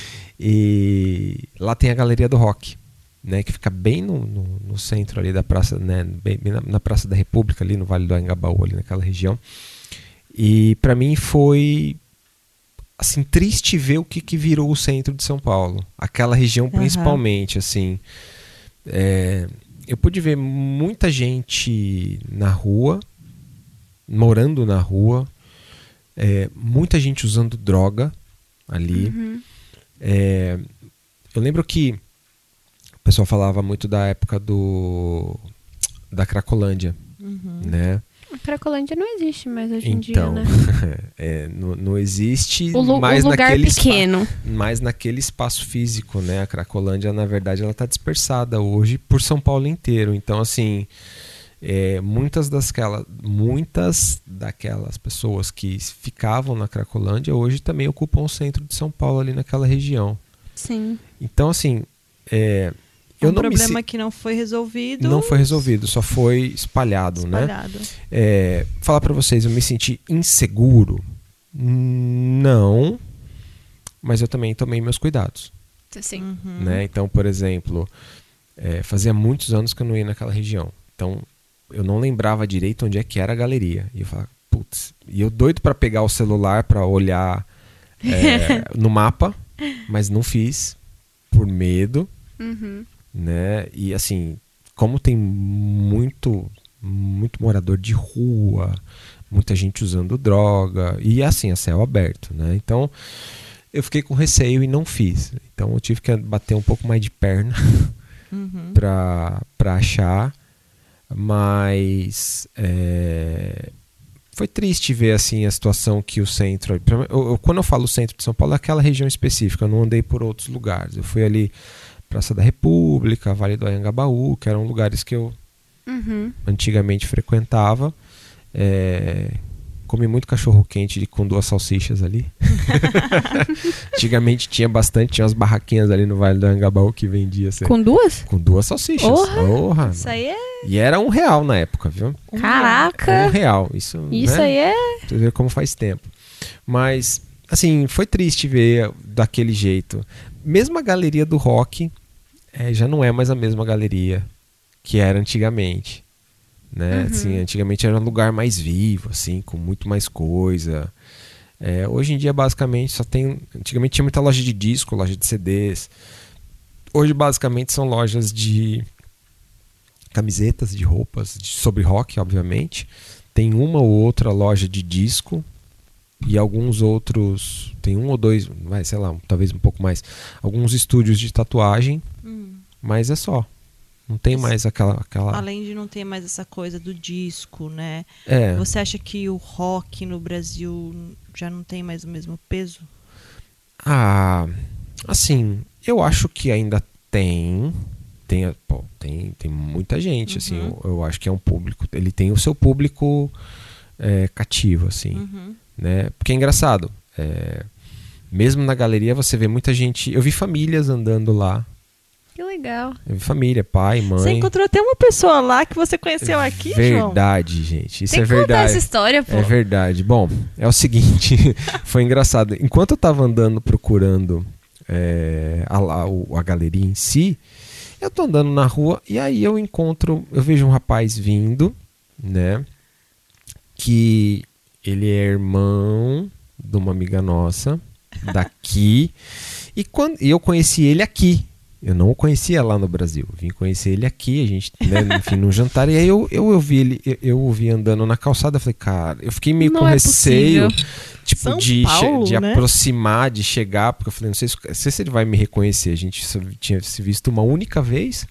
e lá tem a Galeria do Rock, né, que fica bem no, no, no centro ali da praça, né, bem, bem na, na Praça da República, ali no Vale do Anhangabaú, ali naquela região. E pra mim foi assim triste ver o que, que virou o centro de São Paulo, aquela região principalmente, assim. É, eu pude ver muita gente na rua, morando na rua, é, muita gente usando droga ali. Uhum. É, eu lembro que o pessoal falava muito da época do da Cracolândia, né? A Cracolândia não existe mais hoje em Então, dia, né? é, não, não existe O, lu- mais o lugar naquele espa- pequeno. mais naquele espaço físico, né? A Cracolândia, na verdade, ela está dispersada hoje por São Paulo inteiro. Então, assim, é, muitas dasquela, muitas daquelas pessoas que ficavam na Cracolândia hoje também ocupam o centro de São Paulo, ali naquela região. Sim. Então, assim, é, eu um não me problema se- que não foi resolvido. não foi resolvido, só foi espalhado, né? espalhado. É, falar pra vocês, eu me senti inseguro? Não, mas eu também tomei meus cuidados, Sim. Uhum. né? Então, por exemplo, é, fazia muitos anos que eu não ia naquela região, então eu não lembrava direito onde é que era a galeria, e eu falava, putz, e eu doido pra pegar o celular pra olhar é, no mapa, mas não fiz, por medo, Uhum. né? E assim, como tem muito muito morador de rua, muita gente usando droga e assim, a céu aberto, né? Então eu fiquei com receio e não fiz. Então eu tive que bater um pouco mais de perna Uhum. pra, pra achar, mas é, foi triste ver assim a situação que o centro, eu, eu, quando eu falo centro de São Paulo, é aquela região específica, eu não andei por outros lugares, eu fui ali Praça da República, Vale do Anhangabaú, que eram lugares que eu Uhum. antigamente frequentava. É, comi muito cachorro quente com duas salsichas ali. Antigamente tinha bastante, tinha umas barraquinhas ali no Vale do Anhangabaú que vendia assim, Com duas? com duas salsichas. Orra! Orra, Isso aí é. e era um real na época, viu? Caraca! Um real. Isso, Isso né? aí é. Você vê como faz tempo. Mas, assim, foi triste ver daquele jeito. Mesmo a galeria do rock é, já não é mais a mesma galeria que era antigamente. Né? Uhum. Assim, antigamente era um lugar mais vivo, assim, com muito mais coisa. É, hoje em dia, basicamente, só tem. Antigamente tinha muita loja de disco, loja de C Ds. Hoje, basicamente, são lojas de camisetas, de roupas, de, sobre rock, obviamente. Tem uma ou outra loja de disco e alguns outros. Tem um ou dois, vai, sei lá, talvez um pouco mais. Alguns estúdios de tatuagem, Hum. mas é só. Não tem mais aquela. aquela... Além de não ter mais essa coisa do disco, né? É. Você acha que o rock no Brasil já não tem mais o mesmo peso? Ah, assim, eu acho que ainda tem. Tem, pô, tem, tem muita gente, assim, eu, eu acho que é um público. Ele tem o seu público é, cativo, assim. Uhum. Né? Porque é engraçado. É, mesmo na galeria você vê muita gente. Eu vi famílias andando lá. Que legal. Eu vi família, pai, mãe. Você encontrou até uma pessoa lá que você conheceu aqui, João? Verdade, gente. Isso Tem é que contar verdade. essa história, pô. É verdade. Bom, é o seguinte, foi engraçado. Enquanto eu tava andando procurando é, a, a, o- a galeria em si, eu tô andando na rua e aí eu encontro, eu vejo um rapaz vindo, né? Que ele é irmão de uma amiga nossa daqui. E quando e eu conheci ele aqui. Eu não o conhecia lá no Brasil. Vim conhecer ele aqui, a gente, né, enfim, num jantar. E aí eu, eu, eu vi ele, eu, eu o vi andando na calçada. Falei, cara, eu fiquei meio Não com é receio, possível. tipo, São de, Paulo, che- de né? aproximar, de chegar, porque eu falei, não sei se, não sei se ele vai me reconhecer. A gente só tinha se visto uma única vez.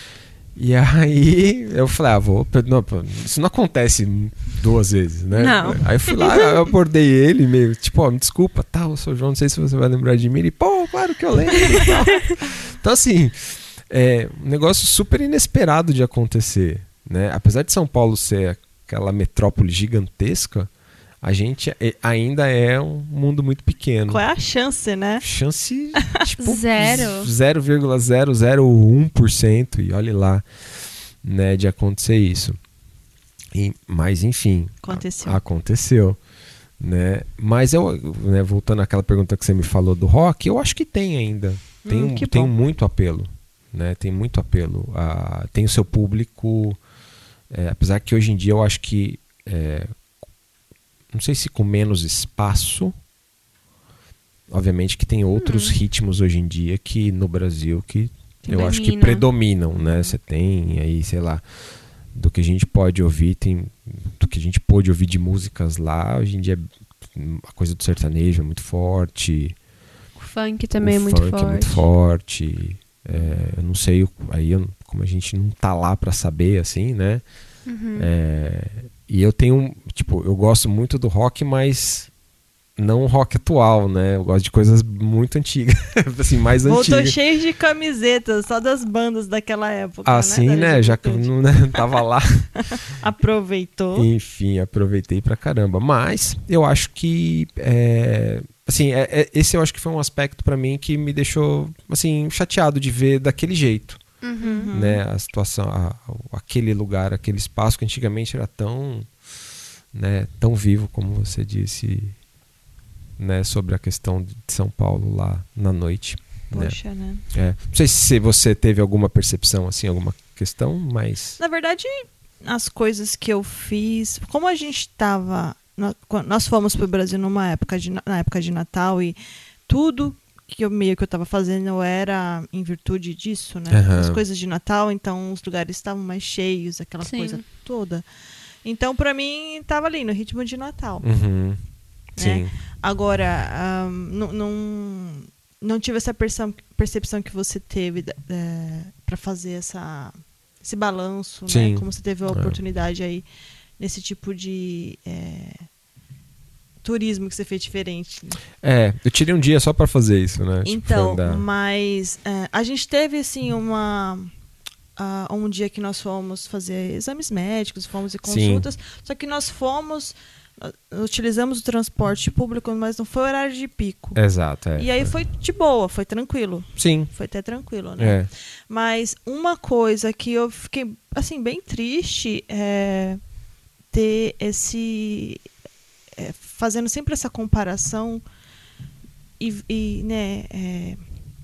E aí eu falei, ah, vou. Não, pô, isso não acontece duas vezes, né? Não. Aí eu fui lá, eu abordei ele, meio, tipo, ó, me desculpa, tá, eu sou o João, não sei se você vai lembrar de mim. Ele, pô, claro que eu lembro e tal. Então, assim, é um negócio super inesperado de acontecer, né? Apesar de São Paulo ser aquela metrópole gigantesca, a gente é- ainda é um mundo muito pequeno. Qual é a chance, né? Chance tipo Zero. zero vírgula zero zero um por cento e olhe lá, né, de acontecer isso. E, mas enfim, Aconteceu. a- aconteceu, né? Mas eu, né, voltando àquela pergunta que você me falou do rock, eu acho que tem ainda. Tem, Hum, um- que tem bom. muito apelo, né? Tem muito apelo. Ah, tem o seu público, é, apesar que hoje em dia eu acho que é, não sei se com menos espaço. Obviamente que tem outros ritmos hoje em dia que no Brasil que eu acho que Dominam. predominam, né? Você tem aí, sei lá, do que a gente pode ouvir, tem do que a gente pôde ouvir de músicas lá, hoje em dia a coisa do sertanejo é muito forte. O funk também o é muito funk forte. é muito forte. É, eu não sei, o- aí eu- como a gente não tá lá pra saber, assim, né? Uhum. É, e eu tenho, tipo, eu gosto muito do rock, mas não rock atual, né? Eu gosto de coisas muito antigas, assim, mais Voltou antigas. cheio de camisetas, só das bandas daquela época. Assim, né? né? Da Já que eu Juventude. não, né, tava lá. Aproveitou. Enfim, aproveitei pra caramba. Mas eu acho que é, assim, é- é- esse eu acho que foi um aspecto pra mim que me deixou assim chateado de ver daquele jeito, Uhum. né? A situação, a- aquele lugar, aquele espaço que antigamente era tão, né, tão vivo como você disse, né, sobre a questão de São Paulo lá na noite. Né? Poxa, né? É. Não sei se você teve alguma percepção assim, alguma questão, mas Na verdade, as coisas que eu fiz, como a gente estava, nós fomos para o Brasil numa época de, na época de Natal e tudo que eu meio que eu estava fazendo era em virtude disso, né? Aham. As coisas de Natal, então os lugares estavam mais cheios, aquela Sim. coisa toda. Então, para mim, estava ali no ritmo de Natal. uhum. Sim. Agora, ahn, não, não, não tive essa percepção, percepção que você teve para fazer essa, esse balanço, Sim. né? Como você teve a É. oportunidade aí nesse tipo de é, turismo que você fez diferente. Né? É, eu tirei um dia só pra fazer isso, né? Tipo, Então, foi andar. mas é, a gente teve assim uma ah, um dia que nós fomos fazer exames médicos, fomos em Sim. consultas, só que nós fomos ah, utilizamos o transporte público, mas não foi horário de pico. Exato, é. E aí foi de boa, foi tranquilo. Sim, Foi até tranquilo, né? é. Mas uma coisa que eu fiquei, assim, bem triste é ter esse... é, fazendo sempre essa comparação e, e, né, é,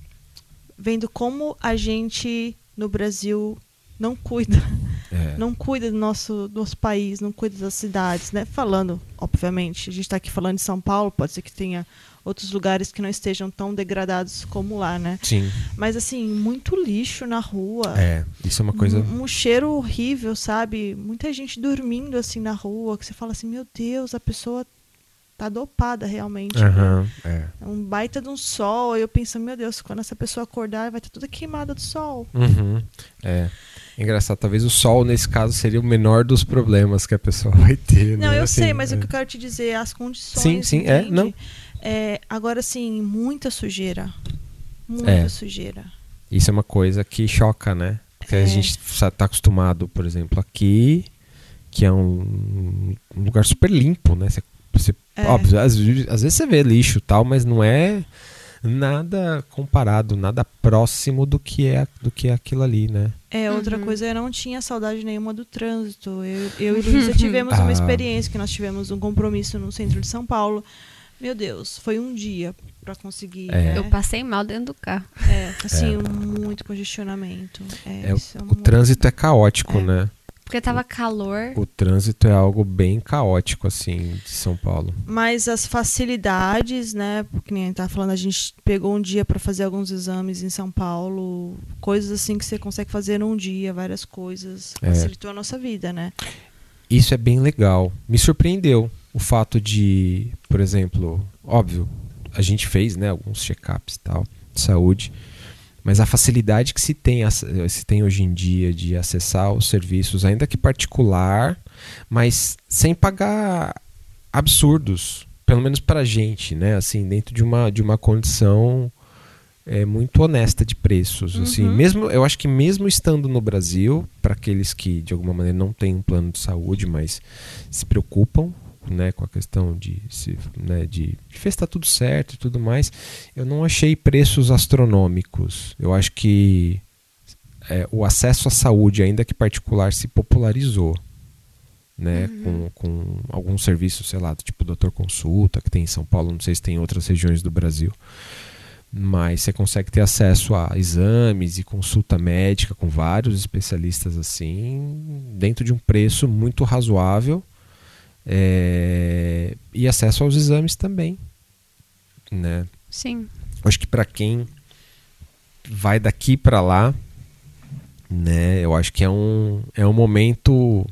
vendo como a gente no Brasil não cuida, É. não cuida do nosso, do nosso país, não cuida das cidades, né? Falando, obviamente, a gente está aqui falando de São Paulo, pode ser que tenha outros lugares que não estejam tão degradados como lá, né? Sim, Mas assim, muito lixo na rua. é. Isso é uma coisa. Um, um cheiro horrível, sabe? Muita gente dormindo assim na rua, que você fala assim, meu Deus, a pessoa tá dopada realmente. né? Aham, é. É um baita de um sol. Aí eu penso, meu Deus, quando essa pessoa acordar, vai estar toda queimada do sol. Uhum, é. Engraçado, talvez o sol nesse caso seria o menor dos problemas que a pessoa vai ter. Não, né? eu Assim, sei, mas é. o que eu quero te dizer é as condições. Sim, sim, é, entende? não. É, agora, sim, muita sujeira. Muita É. sujeira. Isso é uma coisa que choca, né? Porque É. a gente está acostumado, por exemplo, aqui, que é um, um lugar super limpo, né? Você, você- É. Óbvio, às, vezes- às vezes você vê lixo e tal, mas não é nada comparado, nada próximo do que é, do que é aquilo ali, né? É, outra Uhum. coisa, eu não tinha saudade nenhuma do trânsito. Eu, eu e Luísa tivemos uma Ah. experiência que nós tivemos um compromisso no centro de São Paulo. Meu Deus, foi um dia pra conseguir. É. né? Eu passei mal dentro do carro. É, assim, muito congestionamento. É, É, o, isso é o muito- trânsito é caótico, É. né? Porque tava calor. O trânsito é algo bem caótico, assim, de São Paulo. Mas as facilidades, né? Porque nem a gente tava falando, a gente pegou um dia pra fazer alguns exames em São Paulo, coisas assim que você consegue fazer num dia, várias coisas. É. Facilitou a nossa vida, né? Isso é bem legal. Me surpreendeu o fato de, por exemplo, óbvio, a gente fez, né, alguns check-ups e tal, de saúde, mas a facilidade que se tem, ac- se tem hoje em dia de acessar os serviços, ainda que particular, mas sem pagar absurdos, pelo menos pra gente, né, assim, dentro de uma, de uma condição é, muito honesta de preços, assim, Uhum. mesmo, eu acho que mesmo estando no Brasil, para aqueles que de alguma maneira não têm um plano de saúde, mas se preocupam, né, com a questão de se, né, de ver se está tudo certo e tudo mais, eu não achei preços astronômicos. Eu acho que é, o acesso à saúde, ainda que particular, se popularizou, né, com, com alguns serviços, sei lá, do tipo doutor Consulta, que tem em São Paulo, não sei se tem em outras regiões do Brasil. Mas você consegue ter acesso a exames e consulta médica com vários especialistas assim, dentro de um preço muito razoável, é, e acesso aos exames também, né? Sim. Acho que para quem vai daqui para lá, né? Eu acho que é um, é um momento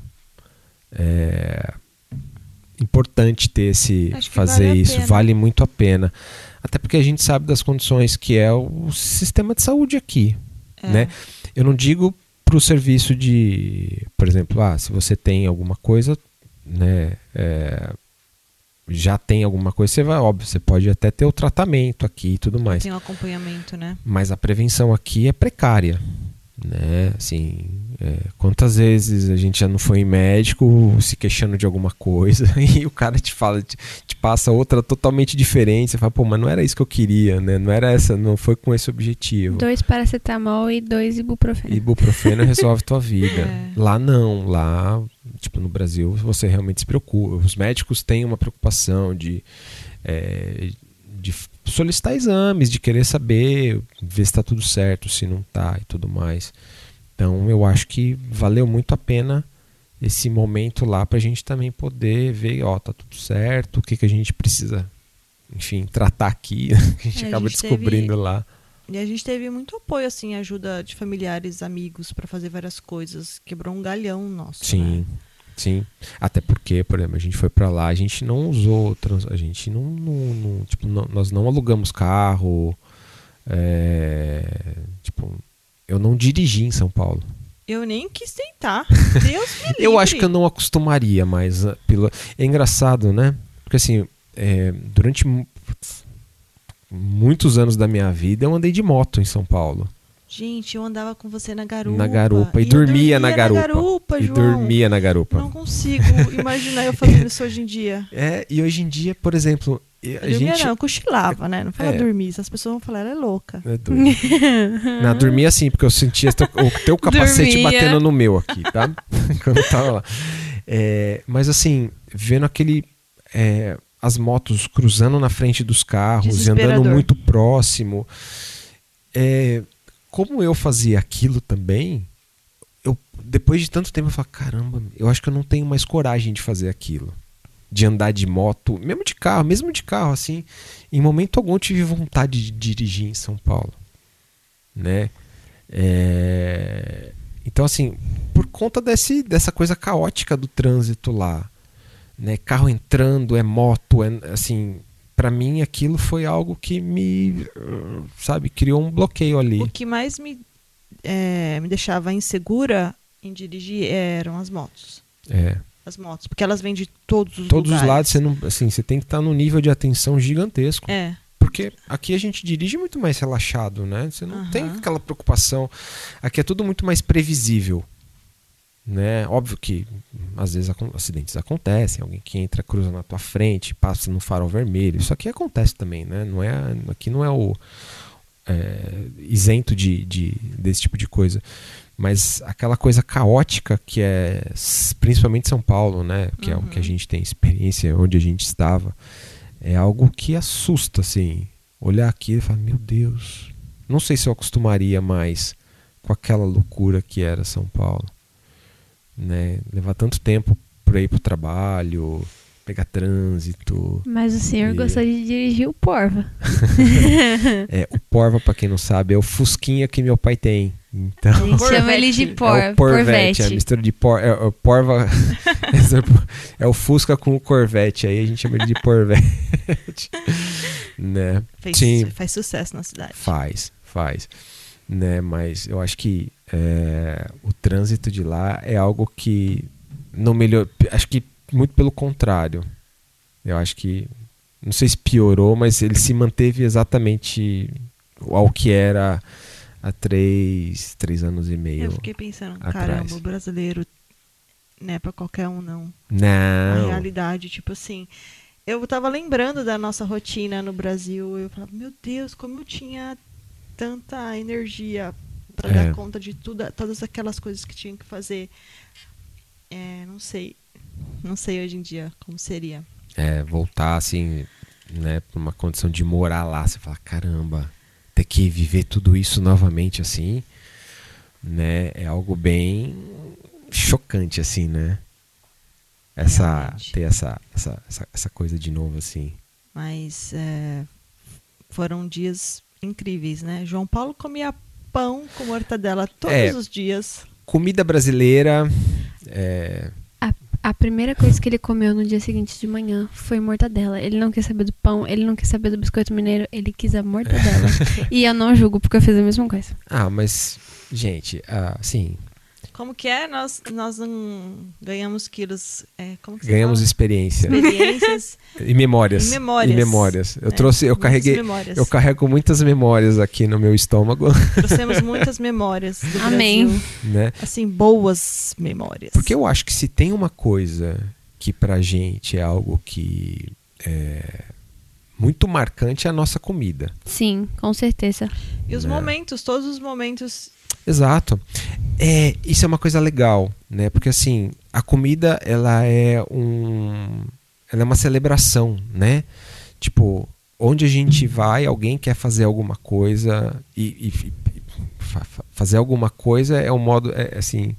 é, importante ter esse Acho que fazer vale a isso, pena. vale muito a pena. Até porque a gente sabe das condições que é o sistema de saúde aqui, É. né? Eu não digo para o serviço de, por exemplo, ah, se você tem alguma coisa, né, é, já tem alguma coisa, você vai, óbvio, você pode até ter o tratamento aqui e tudo mais. Tem um acompanhamento, né? Mas a prevenção aqui é precária, né? Assim, é, quantas vezes a gente já não foi em médico se queixando de alguma coisa e o cara te fala, te, te passa outra totalmente diferente, você fala, pô, mas não era isso que eu queria, né? Não era essa, não foi com esse objetivo. Dois paracetamol e dois ibuprofeno. Ibuprofeno resolve tua vida. É. Lá não, lá, tipo, no Brasil você realmente se preocupa. Os médicos têm uma preocupação de, é, de solicitar exames, de querer saber, ver se está tudo certo, se não tá e tudo mais. Então eu acho que valeu muito a pena esse momento lá pra gente também poder ver, ó, tá tudo certo, o que, que a gente precisa, enfim, tratar aqui, que a gente É, a acaba gente descobrindo teve- lá. E a gente teve muito apoio, assim, ajuda de familiares, amigos pra fazer várias coisas. Quebrou um galhão nosso. Sim, né? sim. Até porque, por exemplo, a gente foi pra lá, a gente não usou, trans- a gente não, não- não- tipo, não- nós não alugamos carro, é, tipo, eu não dirigi em São Paulo. Eu nem quis tentar. Deus me livre. Eu acho que eu não acostumaria, mas ah, pelo... é engraçado, né? Porque assim, é, durante mu- putz, muitos anos da minha vida eu andei de moto em São Paulo. Gente, eu andava com você na garupa. Na garupa. E, eu dormia na garupa. garupa, e João. dormia na garupa. Não consigo imaginar eu fazendo isso hoje em dia. É, e hoje em dia, por exemplo, a Eu dormia gente. não, eu cochilava, né? Não fala É. dormir. Se as pessoas vão falar, ela é louca. É doido. Não, dormia assim, porque eu sentia teu- o teu capacete Dormia. batendo no meu aqui, tá? Quando eu tava lá. É, mas assim, vendo aquele. é, as motos cruzando na frente dos carros e andando Desesperador. muito próximo. É, como eu fazia aquilo também, eu, depois de tanto tempo eu falo, caramba, eu acho que eu não tenho mais coragem de fazer aquilo. De andar de moto, mesmo de carro, mesmo de carro, assim, em momento algum eu tive vontade de dirigir em São Paulo, né? É, então, assim, por conta desse, dessa coisa caótica do trânsito lá, né? Carro entrando, é moto, é, assim, pra mim aquilo foi algo que me, uh, sabe, criou um bloqueio ali. O que mais me, é, me deixava insegura em dirigir eram as motos. É, as motos, porque elas vêm de todos os Todos lugares. os lados, você não, assim, você tem que estar num nível de atenção gigantesco. É. Porque aqui a gente dirige muito mais relaxado, né? Você não Aham. tem aquela preocupação. Aqui é tudo muito mais previsível, né? Óbvio que às vezes acon- acidentes acontecem, alguém que entra, cruza na tua frente, passa no farol vermelho. Isso aqui acontece também, né? Não é, aqui não é o é, isento de, de, desse tipo de coisa. Mas aquela coisa caótica que é s- principalmente São Paulo, né? Que é o que a gente tem experiência, onde a gente estava. É algo que assusta, assim. Olhar aqui e falar, meu Deus. Não sei se eu acostumaria mais com aquela loucura que era São Paulo. Né? Levar tanto tempo para ir pro trabalho, pegar trânsito. Mas o senhor E- gostou de dirigir o Porva. É, o Porva, para quem não sabe, é o Fusquinha que meu pai tem. Então, A gente Corvette. chama ele de por, é o Corvette, é a Porvete. mistura de por, é, o Porva é o Fusca com o Corvette, aí a gente chama ele de Porvette. Né? Fez, Sim. faz sucesso na cidade. Faz, faz. Né? Mas eu acho que é, o trânsito de lá é algo que não melhorou. Acho que muito pelo contrário. Eu acho que, não sei se piorou, mas ele se manteve exatamente ao que era há três, três anos e meio. Eu fiquei pensando, atrás. caramba, o brasileiro não é pra qualquer um, não. A Não. realidade, tipo assim, eu tava lembrando da nossa rotina no Brasil, eu falava, meu Deus, como eu tinha tanta energia pra É. dar conta de tudo, todas aquelas coisas que tinha que fazer. É, não sei, não sei hoje em dia como seria. É, voltar assim, né, pra uma condição de morar lá, você fala, caramba, ter que viver tudo isso novamente assim, né, é algo bem chocante assim, né? Essa Realmente. ter essa, essa essa essa coisa de novo assim. Mas é, foram dias incríveis, né? João Paulo comia pão com mortadela todos É. os dias. Comida brasileira, é, A, a primeira coisa que ele comeu no dia seguinte de manhã foi mortadela. Ele não quis saber do pão, ele não quis saber do biscoito mineiro, ele quis a mortadela. E eu não julgo porque eu fiz a mesma coisa. ah, mas gente, assim, Como que é? Nós, nós não ganhamos quilos. É, como que você ganhamos fala? experiência Experiências e memórias. e memórias. E memórias. Eu É, trouxe, eu muitas carreguei, memórias. eu carrego muitas memórias aqui no meu estômago, Trouxemos muitas memórias do Amém. Brasil. né? Assim, boas memórias. Porque eu acho que se tem uma coisa que pra gente é algo que é muito marcante, é a nossa comida. Sim, com certeza. E os né? momentos, todos os momentos. Exato. É, isso é uma coisa legal, né? Porque assim, a comida, ela é um, ela é uma celebração, né? Tipo, onde a gente vai, alguém quer fazer alguma coisa e, e- e fa- fa- fazer alguma coisa é um modo, é, assim,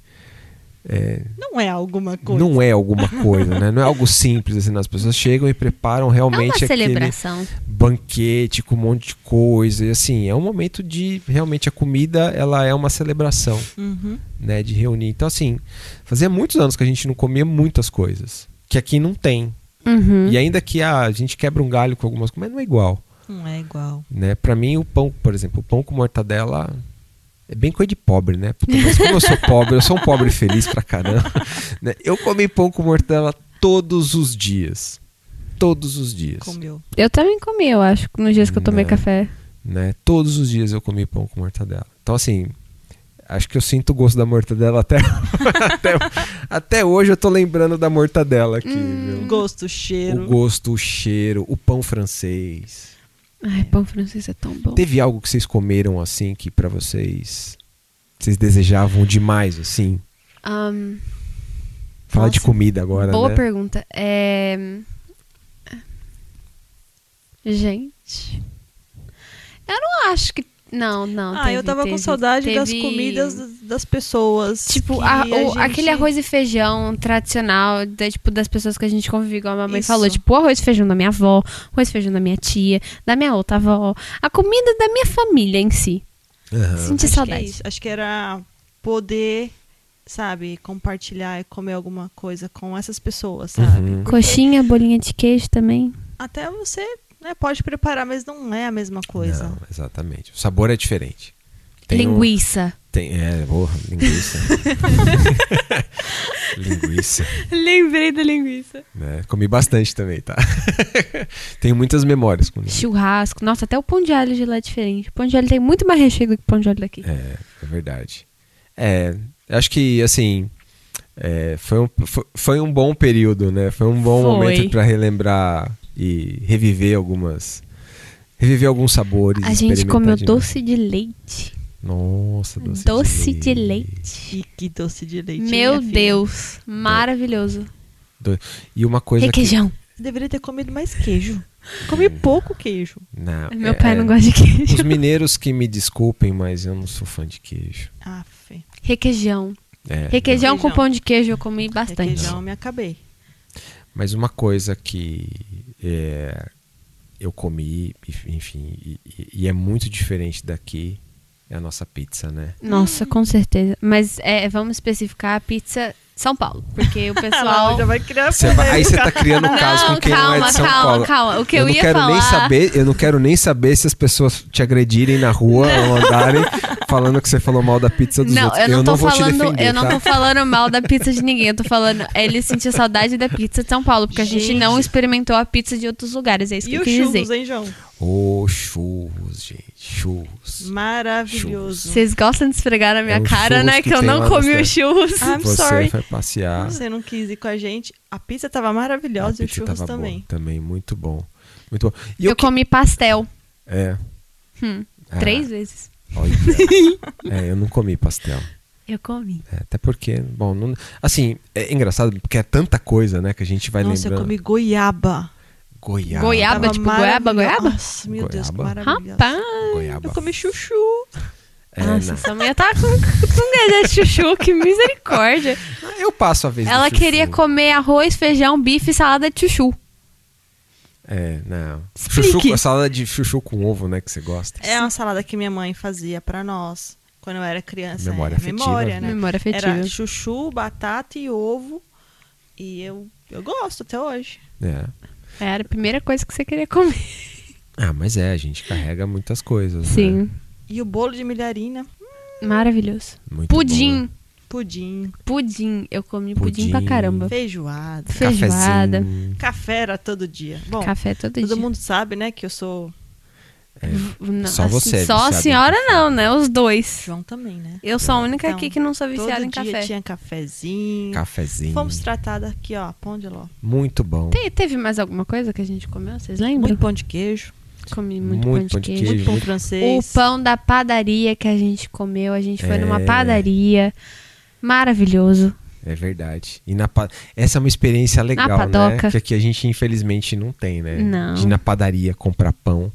é, Não é alguma coisa. não é alguma coisa, né? Não é algo simples, assim, as pessoas chegam e preparam É uma realmente aquele celebração. banquete com um monte de coisa, e assim, é um momento de, realmente, a comida, ela é uma celebração, Uhum. né, de reunir. Então, assim, fazia muitos anos que a gente não comia muitas coisas, que aqui não tem. Uhum. E ainda que ah, a gente quebra um galho com algumas coisas, mas não é igual, Não é igual. né? Pra mim, o pão, por exemplo, o pão com mortadela é bem coisa de pobre, né? Puta, mas como eu sou pobre, eu sou um pobre feliz pra caramba, né? Eu comi pão com mortadela todos os dias. Todos os dias. Comeu. Eu também comi, eu acho, nos dias que eu tomei Né? café. Né? Todos os dias eu comi pão com mortadela. Então, assim, acho que eu sinto o gosto da mortadela até, até, até hoje eu tô lembrando da mortadela aqui, viu? Gosto, cheiro. O gosto, o cheiro, o pão francês. Ai, pão francês é tão bom. Teve algo que vocês comeram assim que pra vocês vocês desejavam demais, assim? Ahn, Falar de Nossa, comida agora, boa né? pergunta. É... Gente. Eu não acho que. Não, não. Ah, teve, eu tava teve, com saudade das teve- comidas das- das pessoas. Tipo, que a- a o- gente- aquele arroz e feijão tradicional, da, tipo, das pessoas que a gente convive, igual a minha mãe Isso. falou. Tipo, o arroz e feijão da minha avó, arroz e feijão da minha tia, da minha outra avó. A comida da minha família em si. Aham. Senti Acho que é saudade. isso. Acho que era poder, sabe, compartilhar e comer alguma coisa com essas pessoas, sabe? Uhum. Coxinha, bolinha de queijo também. Até você, né, pode preparar, mas não é a mesma coisa. Não, exatamente. O sabor é diferente. Tem um- Linguiça. tem, é, porra, linguiça. Linguiça. Lembrei da linguiça. Né? Comi bastante também, tá? Tenho muitas memórias com linguiça. Churrasco. Nossa, até o pão de alho de lá é diferente. O pão de alho tem muito mais recheio do que o pão de alho daqui. É, é verdade. É, acho que, assim, é, foi, um, foi, foi um bom período, né? Foi um bom Foi. momento para relembrar e reviver algumas... Reviver alguns sabores. A gente experimentar comeu de novo. doce de leite. Nossa, doce, Doce de de leite. leite. E que doce de leite. Meu minha filha. Deus. Maravilhoso. Do- E uma coisa Requeijão. Você deveria ter comido mais queijo. Comi pouco queijo. que... Não, Meu é- pai não é- gosta de queijo. Os mineiros que me desculpem, mas eu não sou fã de queijo. Ah, fé. Requeijão. É, Requeijão com Requeijão. pão de queijo eu comi bastante. Requeijão, eu me acabei. Mas uma coisa que é, eu comi, e- enfim, e, e- e é muito diferente daqui, é a nossa pizza, né? Nossa, com certeza. Mas é, vamos especificar a pizza São Paulo. Porque o Ela pessoal... já vai criar Você vai- aí você tá criando um caso com quem não é de São calma, Paulo. calma. O que eu, não ia quero falar... nem saber, eu não quero nem saber se as pessoas te agredirem na rua ou andarem falando que você falou mal da pizza dos Não, outros. eu não tô vou te falando, defender, eu não tá? tô falando mal da pizza de ninguém. Eu tô falando, ele sentiu saudade da pizza de São Paulo, porque a gente Gente. não experimentou a pizza de outros lugares. É isso que E eu os quis churros, dizer. hein, João? Ô, churros, gente, churros. Maravilhoso. Vocês gostam de esfregar na minha É um cara, churros né? que Que eu tem não lá comi na os churros. I'm Você sorry. foi passear. Você não quis ir com a gente. A pizza tava A maravilhosa e os pizza churros tava também. boa, também, muito bom. Muito bom. E Eu o que- comi pastel. É. Hum, Ah, três vezes. olha. É, eu não comi pastel. Eu comi. É, até porque, bom, não- assim, é engraçado porque é tanta coisa, né, que a gente vai Nossa, eu lembrando. comi goiaba. Goiaba. Goiaba, Tava tipo goiaba, maravilhosa. goiaba? Nossa, meu Deus, que Goiaba. maravilhoso. Rapaz. Goiaba. Eu comi chuchu. É, Nossa, não. essa mulher tá com, com gaja de chuchu, que misericórdia. Eu passo a vez do Ela chuchu. queria comer arroz, feijão, bife e salada de chuchu. É, não. Explique. Chuchu, com- salada de chuchu com ovo, né, que você gosta. É uma salada que minha mãe fazia pra nós quando eu era criança. Memória é, afetiva, memória, né? né? Memória afetiva. Era chuchu, batata e ovo. E eu, eu gosto até hoje. É. Era a primeira coisa que você queria comer. Ah, mas é, a gente carrega muitas coisas, né? Sim, E o bolo de milharina, maravilhoso. Muito Pudim, pudim, pudim. Eu comi pudim, Pudim. pra caramba. feijoada, bom. Feijoada, Cafezinho. café era todo dia. Bom, café todo, todo dia. mundo sabe, né, que eu sou Não, Só assim, você é Só a viciada em senhora café. não, né? Os dois. João também, né? Eu sou a única Então, aqui que não sou viciada Todo em dia café. tinha cafezinho. Cafezinho. Fomos tratadas aqui, ó, pão de ló. Muito bom. Te- teve mais alguma coisa que a gente comeu? Vocês lembram? Muito pão de queijo, Comi muito, Muito pão de queijo. muito pão muito- O francês. pão da padaria que a gente comeu, a gente foi É. numa padaria. Maravilhoso. É verdade. E na pa- essa é uma experiência legal, né? padoca. Que aqui a gente infelizmente não tem, né? Não. De ir na padaria comprar pão.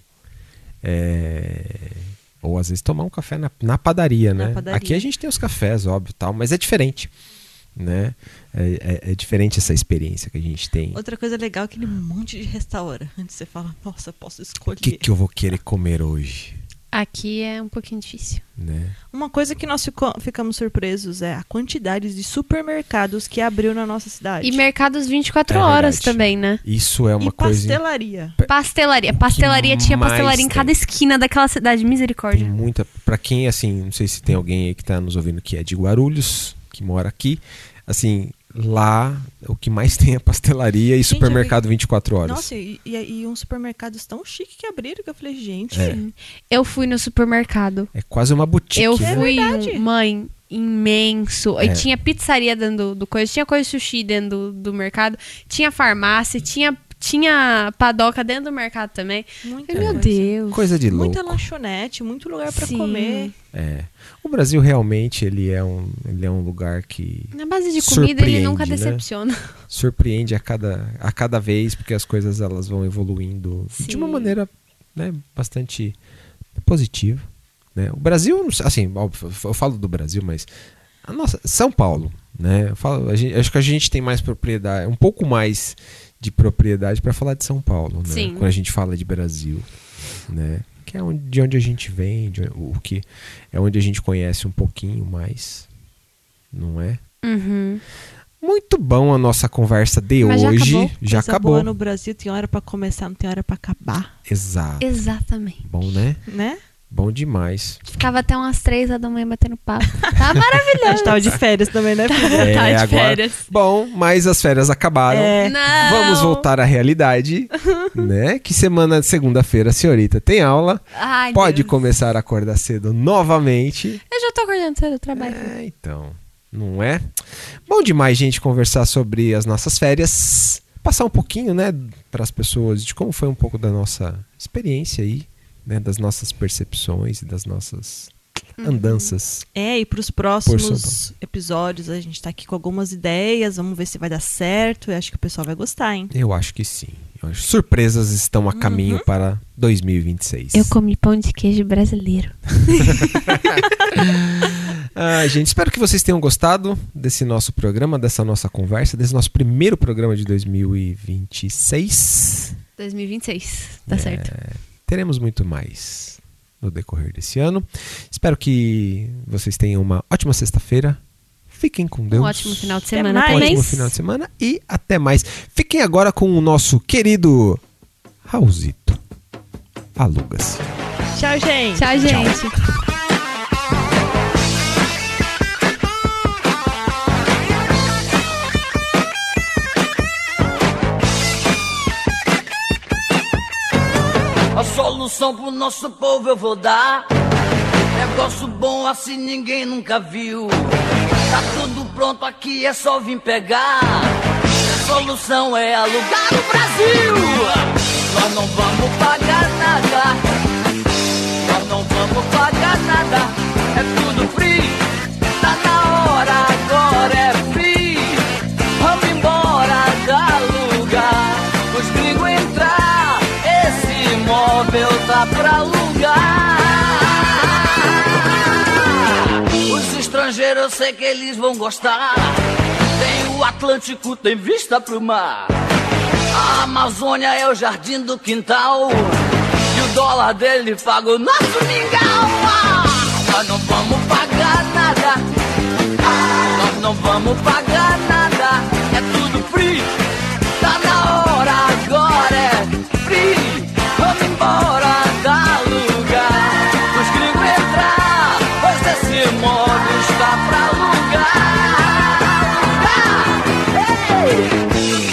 É, ou às vezes tomar um café na, na padaria, Na né? padaria. Aqui a gente tem os cafés, óbvio, tal, mas é diferente, né? É, é- é diferente essa experiência que a gente tem. Outra coisa legal é aquele monte de restaurante. Você fala, nossa, eu posso O escolher. que, que eu vou querer comer hoje, Aqui é um pouquinho difícil. né? Uma coisa que nós fico- ficamos surpresos é a quantidade de supermercados que abriu na nossa cidade. E mercados vinte e quatro É horas verdade. também, né? Isso é uma E coisa... pastelaria. Pastelaria. Pastelaria tinha mais pastelaria em tem? cada esquina daquela cidade. Tem Misericórdia. muita. Pra quem, assim, não sei se tem alguém aí que tá nos ouvindo que é de Guarulhos, que mora aqui. Assim, lá o que mais tem é pastelaria e Gente, supermercado vinte e quatro horas. Nossa, e, e, e uns supermercados tão chiques que abriram que eu falei, gente, É. Eu fui no supermercado. É quase uma boutique. Eu né? fui, verdade. um- mãe, imenso. É. E tinha pizzaria dentro do, do coisa, tinha coisa de sushi dentro do, do mercado, tinha farmácia, tinha, tinha padoca dentro do mercado também. muita Ai, meu coisa. Deus. Coisa de louco. Muita lanchonete, muito lugar pra Sim. comer. É. O Brasil realmente ele é um, ele é um lugar que Na base de comida ele nunca Surpreende, né? decepciona. surpreende a cada, a cada vez, porque as coisas elas vão evoluindo de Sim. uma maneira, né, bastante positiva. Né? O Brasil, assim, óbvio, eu falo do Brasil, mas a nossa, São Paulo, né? Eu falo, a gente- acho que a gente tem mais propriedade, um pouco mais de propriedade para falar de São Paulo, né? Sim. Quando a gente fala de Brasil, né? Que é onde, de onde a gente vem, de, o que é onde a gente conhece um pouquinho mais, não é? Uhum. Muito bom a nossa conversa de Mas já hoje. acabou. Já Coisa acabou. boa no Brasil tem hora pra começar, não tem hora pra acabar, Exato. Exatamente. Bom, né? né? Bom demais. Ficava até umas três da manhã batendo papo. Tá A maravilhoso. gente tava de férias também, né, filha? É, Tá de agora- férias. Bom, mas as férias acabaram. É. Não. Vamos voltar à realidade, né? Que semana de segunda-feira a senhorita tem aula. Ai, Pode Deus. começar a acordar cedo novamente. Eu já tô acordando cedo, eu trabalho. É, então, não é? Bom demais, gente, conversar sobre as nossas férias. Passar um pouquinho, né, para as pessoas de como foi um pouco da nossa experiência aí, né, das nossas percepções e das nossas andanças. É, e pros Por próximos São episódios a gente tá aqui com algumas ideias, vamos ver se vai dar certo. Eu acho que o pessoal vai gostar, hein? Eu acho que sim. Eu acho que surpresas estão a caminho para dois mil e vinte e seis. Eu comi pão de queijo brasileiro. Ah, gente, espero que vocês tenham gostado desse nosso programa, dessa nossa conversa, desse nosso primeiro programa de dois mil e vinte e seis. dois mil e vinte e seis, tá certo. Teremos muito mais no decorrer desse ano. Espero que vocês tenham uma ótima sexta-feira. Fiquem com Deus. Um ótimo final de Até semana mais. Um também. ótimo final de semana e até mais. Fiquem agora com o nosso querido Raulzito. Aluga-se. Tchau, gente! Tchau, gente. A solução pro nosso povo eu vou dar. Negócio bom assim ninguém nunca viu. Tá tudo pronto aqui, é só vir pegar. A solução é alugar o Brasil. Nós não vamos pagar nada. Nós não vamos pagar nada. É tudo free. Tá na hora, agora é free. Vamos embora da lugar. Os gringos entrar. Esse imóvel tá pra alugar. Os estrangeiros eu sei que eles vão gostar. Tem o Atlântico, tem vista pro mar. A Amazônia é o jardim do quintal. E o dólar dele paga o nosso mingau. Ah, nós não vamos pagar nada. Ah, nós não vamos pagar nada. É tudo free. Tá na hora, agora é free. Vamos embora da lugar. Os gringos entrar, pois esse imóvel está pra alugar. Ei!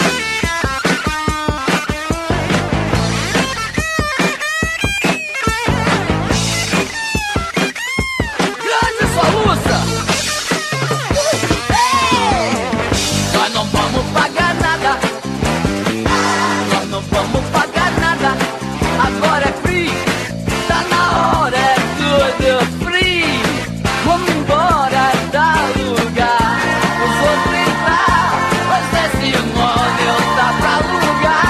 Grande soluça! Ei! Nós não vamos pagar nada. Nós não vamos pagar nada. Agora é free. Tá na hora, é tudo free. Vamos embora da lugar. Os outros entrar, pois esse imóvel tá pra alugar.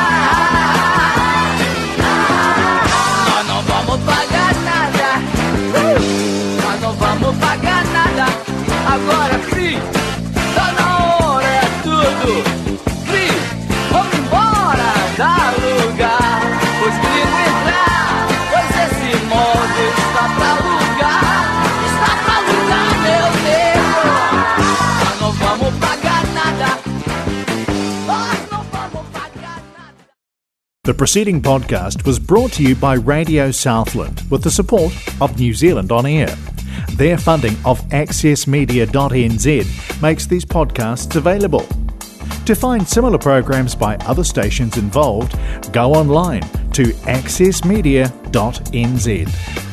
Nós não vamos pagar nada. Uh! Nós não vamos pagar nada. Agora é free. Tá na hora, é tudo free. Vamos embora da lugar. Os gringos entrar, pois esse imóvel está pra alugar. Está pra alugar, meu Deus. Nós não vamos pagar nada. Nós não vamos pagar nada. The preceding podcast was brought to you by Radio Southland with the support of New Zealand On Air. Their funding of access media dot n z makes these podcasts available. To find similar programs by other stations involved, go online to access media dot n z.